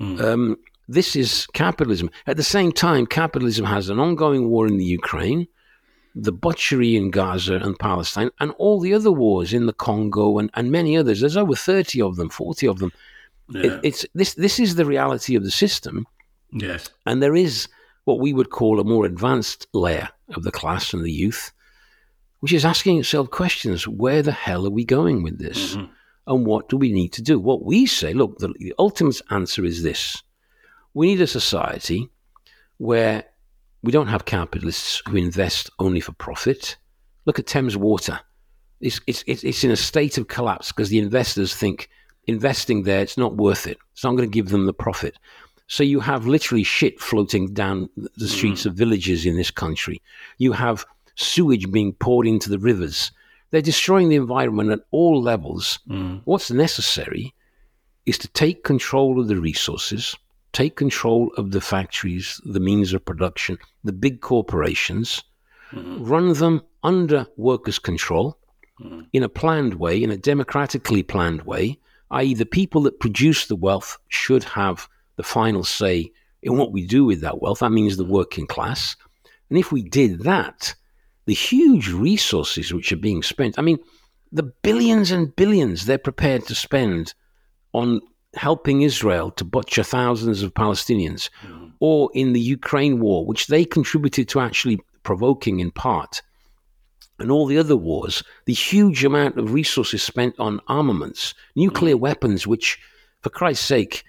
This is capitalism. At the same time, capitalism has an ongoing war in the Ukraine, the butchery in Gaza and Palestine, and all the other wars in the Congo and many others. There's over 30 of them, 40 of them. Yeah. This is the reality of the system. Yes. And there is what we would call a more advanced layer of the class and the youth, which is asking itself questions. Where the hell are we going with this? Mm-hmm. And what do we need to do? What we say, look, the ultimate answer is this. We need a society where we don't have capitalists who invest only for profit. Look at Thames Water. It's in a state of collapse because the investors think investing there, it's not worth it. It's not going to give them the profit. So you have literally shit floating down the streets of villages in this country. You have sewage being poured into the rivers. They're destroying the environment at all levels. What's necessary is to take control of the resources, take control of the factories, the means of production, the big corporations, run them under workers' control in a planned way, in a democratically planned way, i.e. the people that produce the wealth should have the final say in what we do with that wealth. That means the working class. And if we did that, the huge resources which are being spent, I mean, the billions and billions they're prepared to spend on helping Israel to butcher thousands of Palestinians, or in the Ukraine war, which they contributed to actually provoking in part, and all the other wars, the huge amount of resources spent on armaments, nuclear weapons, which, for Christ's sake,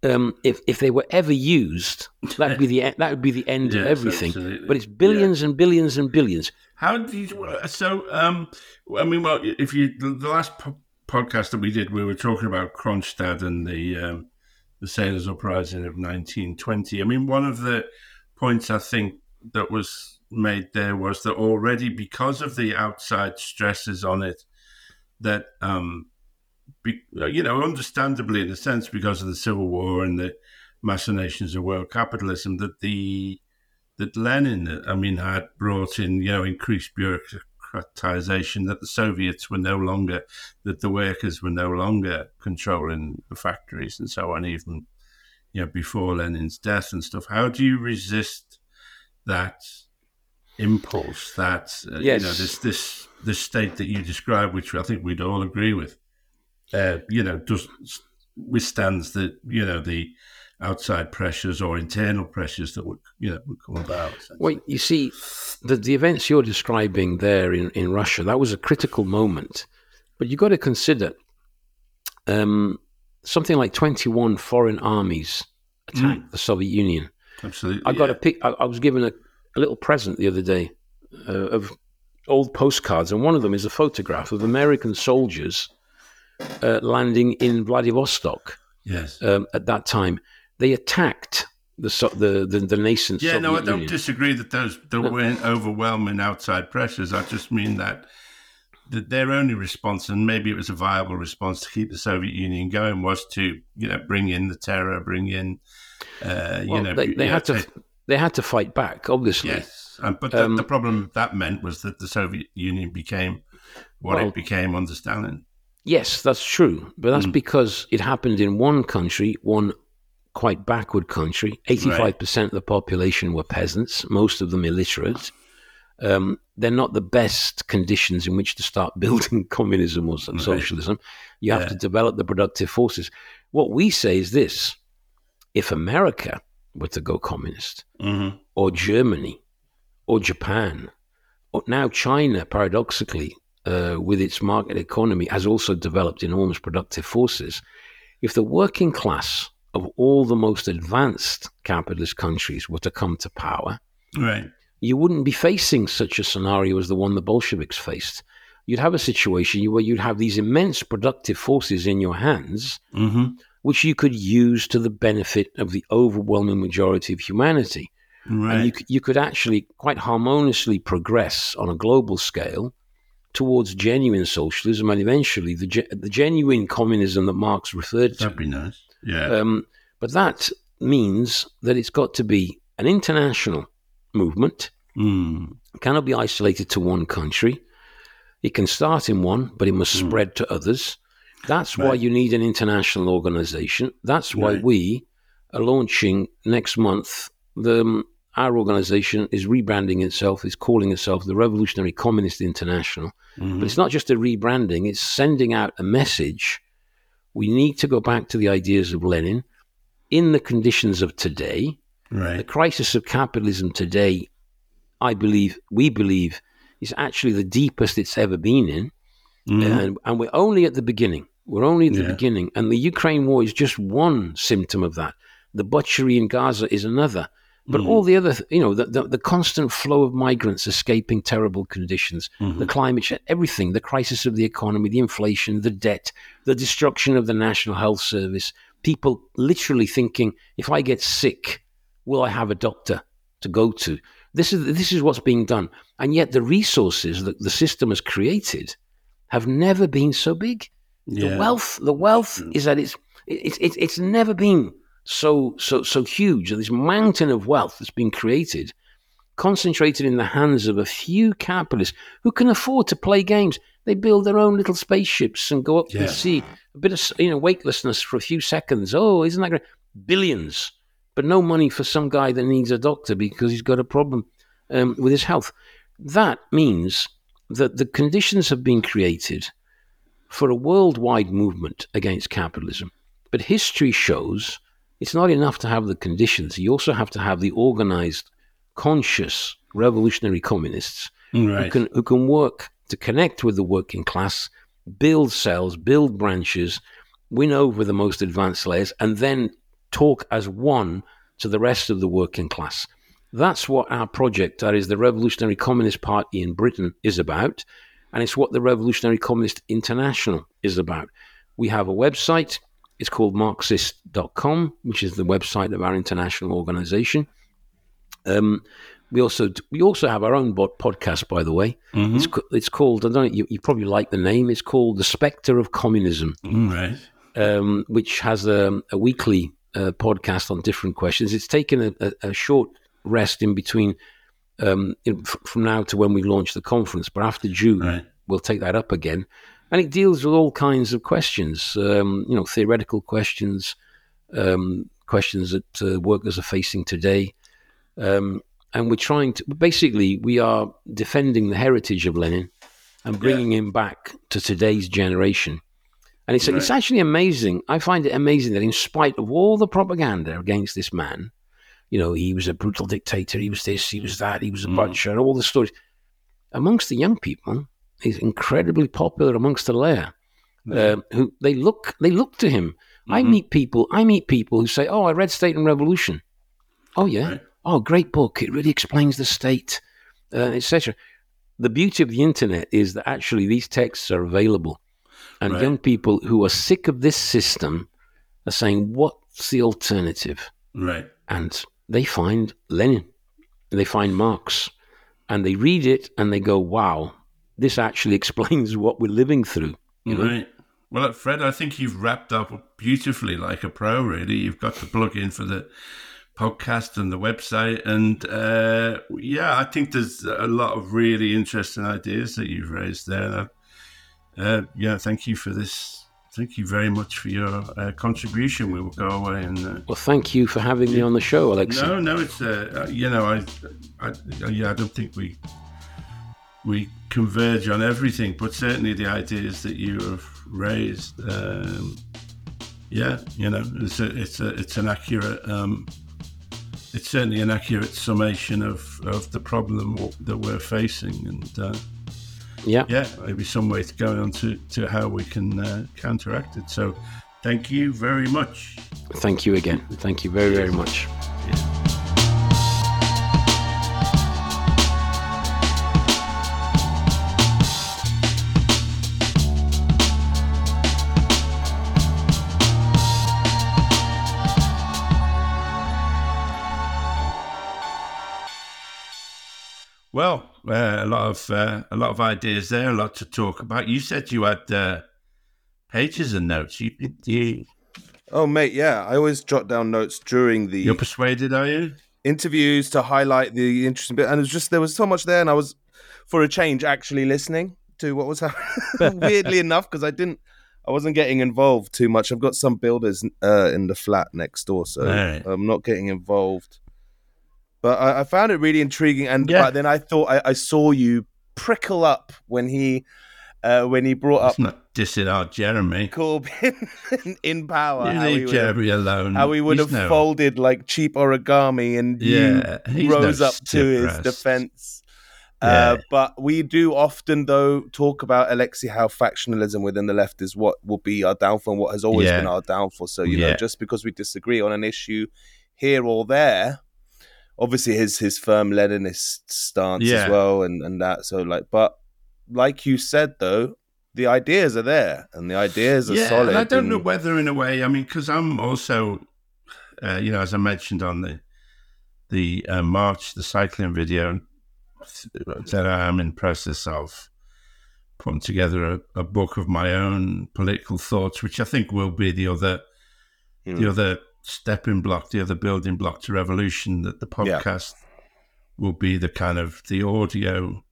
if they were ever used, that would be the end of everything. Absolutely. But it's billions and billions and billions. How do you? So, I mean, well, if you the last podcast that we did, we were talking about Kronstadt and the sailors' uprising of 1920. I mean, one of the points I think that was made there was that already because of the outside stresses on it, that understandably in a sense because of the Civil War and the machinations of world capitalism, that Lenin, I mean, had brought in increased bureaucratization, that the Soviets were no longer, that the workers were no longer controlling the factories and so on, even before Lenin's death and stuff. How do you resist that impulse, that this state that you describe, which I think we'd all agree with, just withstands the outside pressures or internal pressures that would come about? Well, you see, the events you're describing there in Russia, that was a critical moment. But you've got to consider something like 21 foreign armies attacked the Soviet Union. Absolutely. I was given a little present the other day of old postcards, and one of them is a photograph of American soldiers landing in Vladivostok. Yes. At that time, they attacked the nascent Soviet Union. I don't disagree that there weren't overwhelming outside pressures. I just mean that their only response, and maybe it was a viable response to keep the Soviet Union going, was to bring in the terror, bring in they had to fight back, obviously. Yes, but the problem that meant was that the Soviet Union became what it became under Stalin. Yes, that's true, but that's because it happened in one country, one quite backward country. 85% of the population were peasants, most of them illiterate. They're not the best conditions in which to start building communism or socialism. You have to develop the productive forces. What we say is this: if America were to go communist, or Germany, or Japan, or now China, paradoxically, with its market economy, has also developed enormous productive forces. If the working class of all the most advanced capitalist countries were to come to power, you wouldn't be facing such a scenario as the one the Bolsheviks faced. You'd have a situation where you'd have these immense productive forces in your hands, which you could use to the benefit of the overwhelming majority of humanity. And you could actually quite harmoniously progress on a global scale towards genuine socialism and eventually the genuine communism that Marx referred to. That'd be nice. Yeah. But that means that it's got to be an international movement. It cannot be isolated to one country. It can start in one, but it must spread to others. That's why you need an international organization. That's why we are launching next month. Our organization is rebranding itself, is calling itself the Revolutionary Communist International. But it's not just a rebranding, it's sending out a message. We need to go back to the ideas of Lenin in the conditions of today. Right. The crisis of capitalism today, we believe, is actually the deepest it's ever been in. And we're only at the beginning. We're only at the beginning. And the Ukraine war is just one symptom of that. The butchery in Gaza is another. But all the other, the constant flow of migrants escaping terrible conditions, the climate change, everything, the crisis of the economy, the inflation, the debt, the destruction of the National Health Service, people literally thinking, if I get sick, will I have a doctor to go to? This is what's being done. And yet the resources that the system has created have never been so big. Yeah. The wealth is at it's never been so huge. This mountain of wealth that's been created, concentrated in the hands of a few capitalists who can afford to play games. They build their own little spaceships and go up to the sea. A bit of weightlessness for a few seconds. Oh, isn't that great? Billions, but no money for some guy that needs a doctor because he's got a problem with his health. That means that the conditions have been created for a worldwide movement against capitalism. But history shows it's not enough to have the conditions. You also have to have the organized, conscious, revolutionary communists who can work to connect with the working class, build cells, build branches, win over the most advanced layers, and then talk as one to the rest of the working class. That's what our project, that is the Revolutionary Communist Party in Britain, is about. And it's what the Revolutionary Communist International is about. We have a website. It's called Marxist.com, which is the website of our international organization. We also have our own podcast, by the way. It's called, I don't know, you probably like the name. It's called The Spectre of Communism, which has a weekly podcast on different questions. It's taken a short rest in between from now to when we launch the conference, but after June, we'll take that up again. And it deals with all kinds of questions, theoretical questions, questions that workers are facing today. And we're trying to, basically, we are defending the heritage of Lenin and bringing him back to today's generation. And it's actually amazing. I find it amazing that in spite of all the propaganda against this man, he was a brutal dictator, he was this, he was that, he was a butcher, and all the stories. Amongst the young people, he's incredibly popular amongst the layer, who they look to him. I meet people who say, "Oh, I read State and Revolution." Oh yeah, oh great book. It really explains the state, etc. The beauty of the internet is that actually these texts are available, and young people who are sick of this system are saying, "What's the alternative?" Right, and they find Lenin, they find Marx, and they read it and they go, "Wow, this actually explains what we're living through." Right. Well, Fred, I think you've wrapped up beautifully like a pro, really. You've got the plug-in for the podcast and the website. And, I think there's a lot of really interesting ideas that you've raised there. Thank you for this. Thank you very much for your contribution. We will go away and... well, thank you for having me on the show, Alexei. No, it's, I don't think we converge on everything, but certainly the ideas that you have raised, it's an accurate, it's certainly an accurate summation of the problem that we're facing, and maybe some way to go on to how we can counteract it. So, thank you very much. Thank you again. Thank you very, very much. Yeah. Well, a lot of ideas there, a lot to talk about. You said you had pages and notes. You Oh, mate, yeah. I always jot down notes during the You're persuaded, are you? interviews to highlight the interesting bit. And it was just, there was so much there. And I was, for a change, actually listening to what was happening. Weirdly enough, because I wasn't getting involved too much. I've got some builders in the flat next door, so Right. I'm not getting involved. But I found it really intriguing. And Yeah. but then I thought I saw you prickle up when he brought It's up not dissing our Jeremy. Corbyn in power. You how he leave would have- Jeremy alone. How he would He's have folded like cheap origami, and Yeah, you he's rose no up to his stiff-ass. defense. Yeah. But we do often, though, talk about, Alexi, how factionalism within the left is what will be our downfall and what has always Yeah. been our downfall. So, you know, Yeah. just because we disagree on an issue here or there, obviously his firm Leninist stance Yeah. as well, and that. So, but like you said, though, the ideas are there, and the ideas are solid. And I don't know whether, in a way, I mean, because I'm also, as I mentioned on the March, the cycling video, that I am in process of putting together a book of my own political thoughts, which I think will be the other stepping block, the other building block to revolution. That the podcast will be the kind of the audio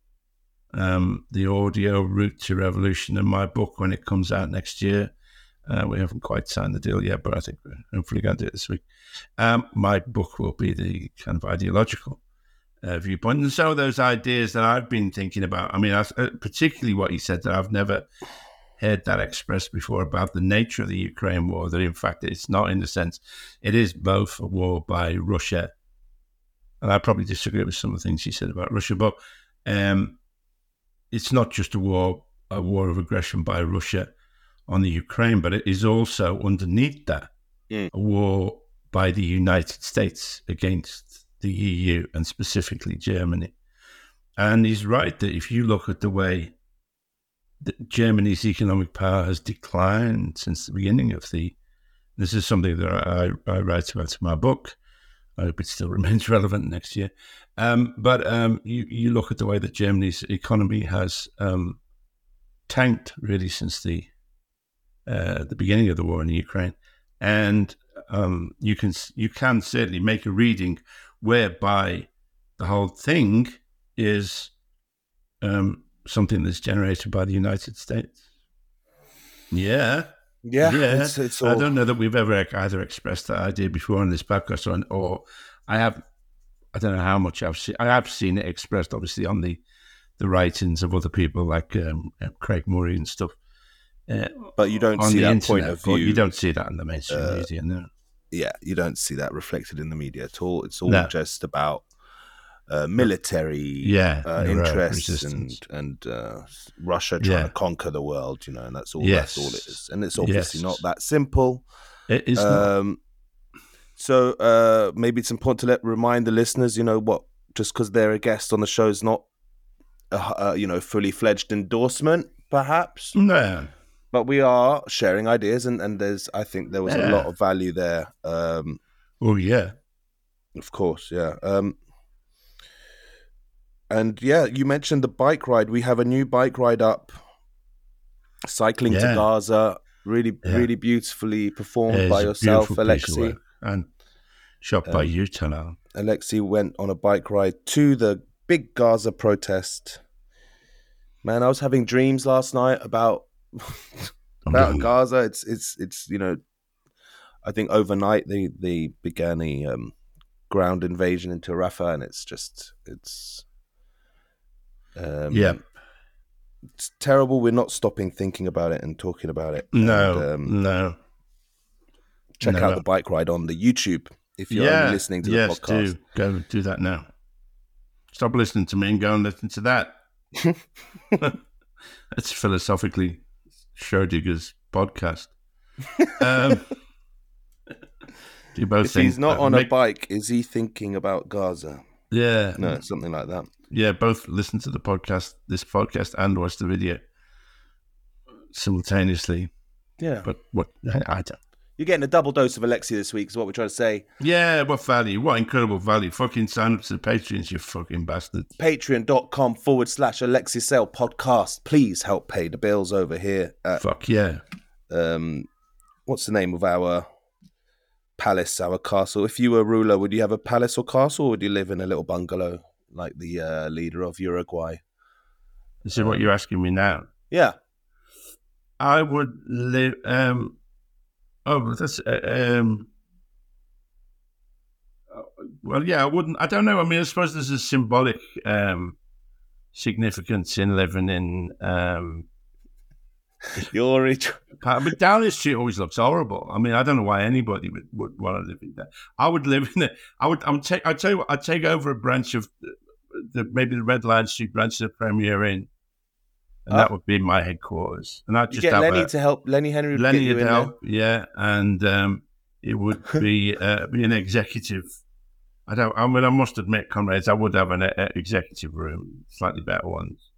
route to revolution. And my book, when it comes out next year, we haven't quite signed the deal yet, but I think we're hopefully going to do it this week. My book will be the kind of ideological viewpoint. And so those ideas that I've been thinking about, I mean, particularly what he said, that I've never heard that expressed before about the nature of the Ukraine war, that in fact it's not, in the sense, it is both a war by Russia, and I probably disagree with some of the things he said about Russia, but it's not just a war of aggression by Russia on the Ukraine, but it is also underneath that a war by the United States against the EU and specifically Germany. And he's right that if you look at the way that Germany's economic power has declined since the beginning of this is something that I write about in my book. I hope it still remains relevant next year. But you look at the way that Germany's economy has tanked really since the beginning of the war in the Ukraine, and you can certainly make a reading whereby the whole thing is something that's generated by the United States. Yeah. It's all... I don't know that we've ever either expressed that idea before on this podcast, or I don't know how much I've seen. I have seen it expressed, obviously, on the writings of other people like Craig Murray and stuff. But you don't see that point of view. You don't see that in the mainstream media, no. Yeah, you don't see that reflected in the media at all. It's all No. just about military interests and Russia trying to conquer the world, and that's all. Yes. That's all it is, and it's obviously not that simple. It is not. So maybe it's important to remind the listeners, what, just because they're a guest on the show is not a fully fledged endorsement, perhaps. No. But we are sharing ideas, and I think there was a lot of value there. Oh yeah, of course, yeah. And yeah, you mentioned the bike ride. We have a new bike ride up, cycling to Gaza. Really, really beautifully performed by yourself, Alexi, and shot by you, Talal. Alexi went on a bike ride to the big Gaza protest. Man, I was having dreams last night about Gaza. It's I think overnight they began a ground invasion into Rafah, and it's terrible. We're not stopping thinking about it and talking about it. No. Check out the bike ride on the YouTube if you're only listening to the podcast. Go do that now. Stop listening to me and go and listen to that. It's philosophically Schrodinger's podcast. Do you both if think he's not on a bike, is he thinking about Gaza? Yeah. No, something like that. Yeah, both listen to this podcast, and watch the video simultaneously. Yeah. But what I don't. You're getting a double dose of Alexi this week, is what we're trying to say. Yeah, what value? What incredible value. Fucking sign up to the Patreons, you fucking bastards. Patreon.com/Alexi Sale podcast. Please help pay the bills over here. Fuck yeah. What's the name of our palace, our castle? If you were ruler, would you have a palace or castle, or would you live in a little bungalow like the leader of Uruguay? This is what you're asking me now. Yeah. I would live... well, yeah, I wouldn't... I don't know. I mean, I suppose there's a symbolic significance in living in... but Downing Street always looks horrible. I mean, I don't know why anybody would want to live in there. I would live in it. I'd tell you what, I'd take over a branch of maybe the Red Lion Street branch of the Premier Inn, and that would be my headquarters. And I'd just get have Lenny to help. Lenny Henry would Lenny get you would in help, yeah, and it would be an executive. I must admit, comrades, I would have an executive room, slightly better ones.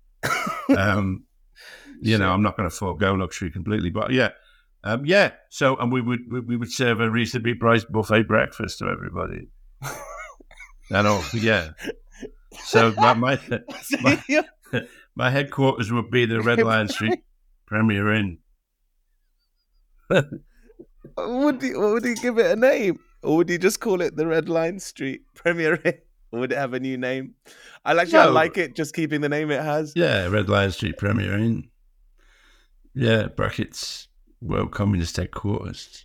You know, I'm not going to forego luxury completely, but yeah. So, and we would serve a reasonably priced buffet breakfast to everybody. And all, yeah. So my headquarters would be the Red Lion Street Premier Inn. Would he give it a name, or would he just call it the Red Lion Street Premier Inn? Or would it have a new name? I like it, just keeping the name it has. Yeah, Red Lion Street Premier Inn. Yeah, brackets, World Communist Headquarters.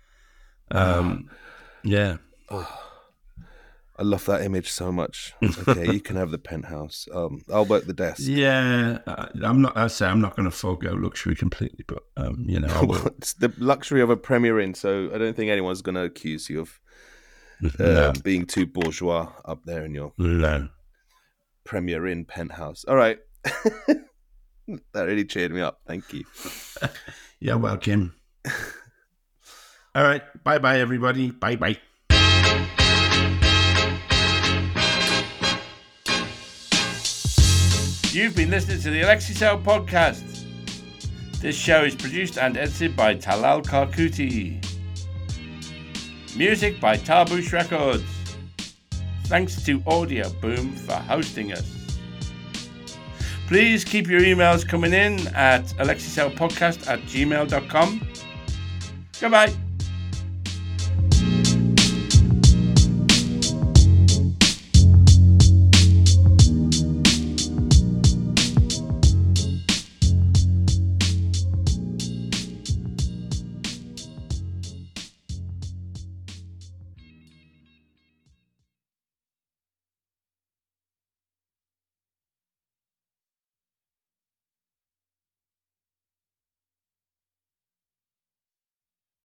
Yeah. Oh, I love that image so much. Okay, you can have the penthouse. I'll work the desk. Yeah, I'm not going to forego luxury completely, but you know, I will. It's the luxury of a Premier Inn, so I don't think anyone's going to accuse you of being too bourgeois up there in your Premier Inn penthouse. All right. That really cheered me up. Thank you. You're welcome. All right. Bye-bye, everybody. Bye-bye. You've been listening to the Alexi Sale podcast. This show is produced and edited by Talal Karkuti. Music by Tarbush Records. Thanks to Audio Boom for hosting us. Please keep your emails coming in at alexisalepodcast@gmail.com. Goodbye.